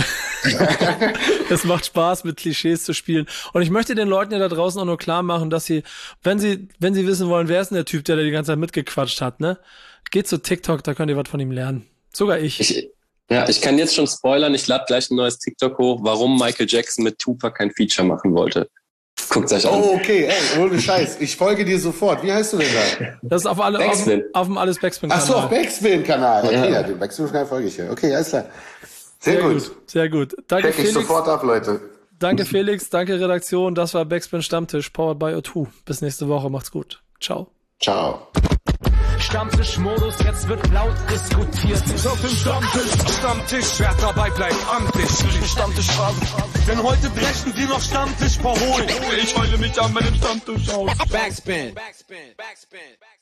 es macht Spaß, mit Klischees zu spielen. Und ich möchte den Leuten ja da draußen auch nur klar machen, dass sie, wenn sie, wenn sie wissen wollen, wer ist denn der Typ, der da die ganze Zeit mitgequatscht hat, ne? Geht zu TikTok, da könnt ihr was von ihm lernen. Sogar ich. ich ja, ich kann jetzt schon spoilern, ich lade gleich ein neues TikTok hoch, warum Michael Jackson mit Tupac kein Feature machen wollte. Guckt euch an. Oh, okay, ey, ohne Scheiß. Ich folge dir sofort. Wie heißt du denn da? Das ist auf, alle, auf, auf dem Alles Backspin-Kanal. Ach so, auf Backspin-Kanal. Okay, ja, ja den Backspin-Kanal folge ich ja. Okay, alles klar. Sehr, sehr gut. gut. Sehr gut. Danke, Check ich Felix. sofort ab, Leute. Danke, Felix. Danke, Redaktion. Das war Backspin Stammtisch, powered by O zwei. Bis nächste Woche. Macht's gut. Ciao. Ciao. Stammtischmodus, jetzt wird laut diskutiert. Ich auf dem Stammtisch, Stammtisch, wer dabei bleibt, amtlich. Stammtisch Phase. Denn heute brechen die noch Stammtisch verholen. Ich heule mich an meinem Stammtisch aus. Backspin. Backspin. Backspin. Backspin.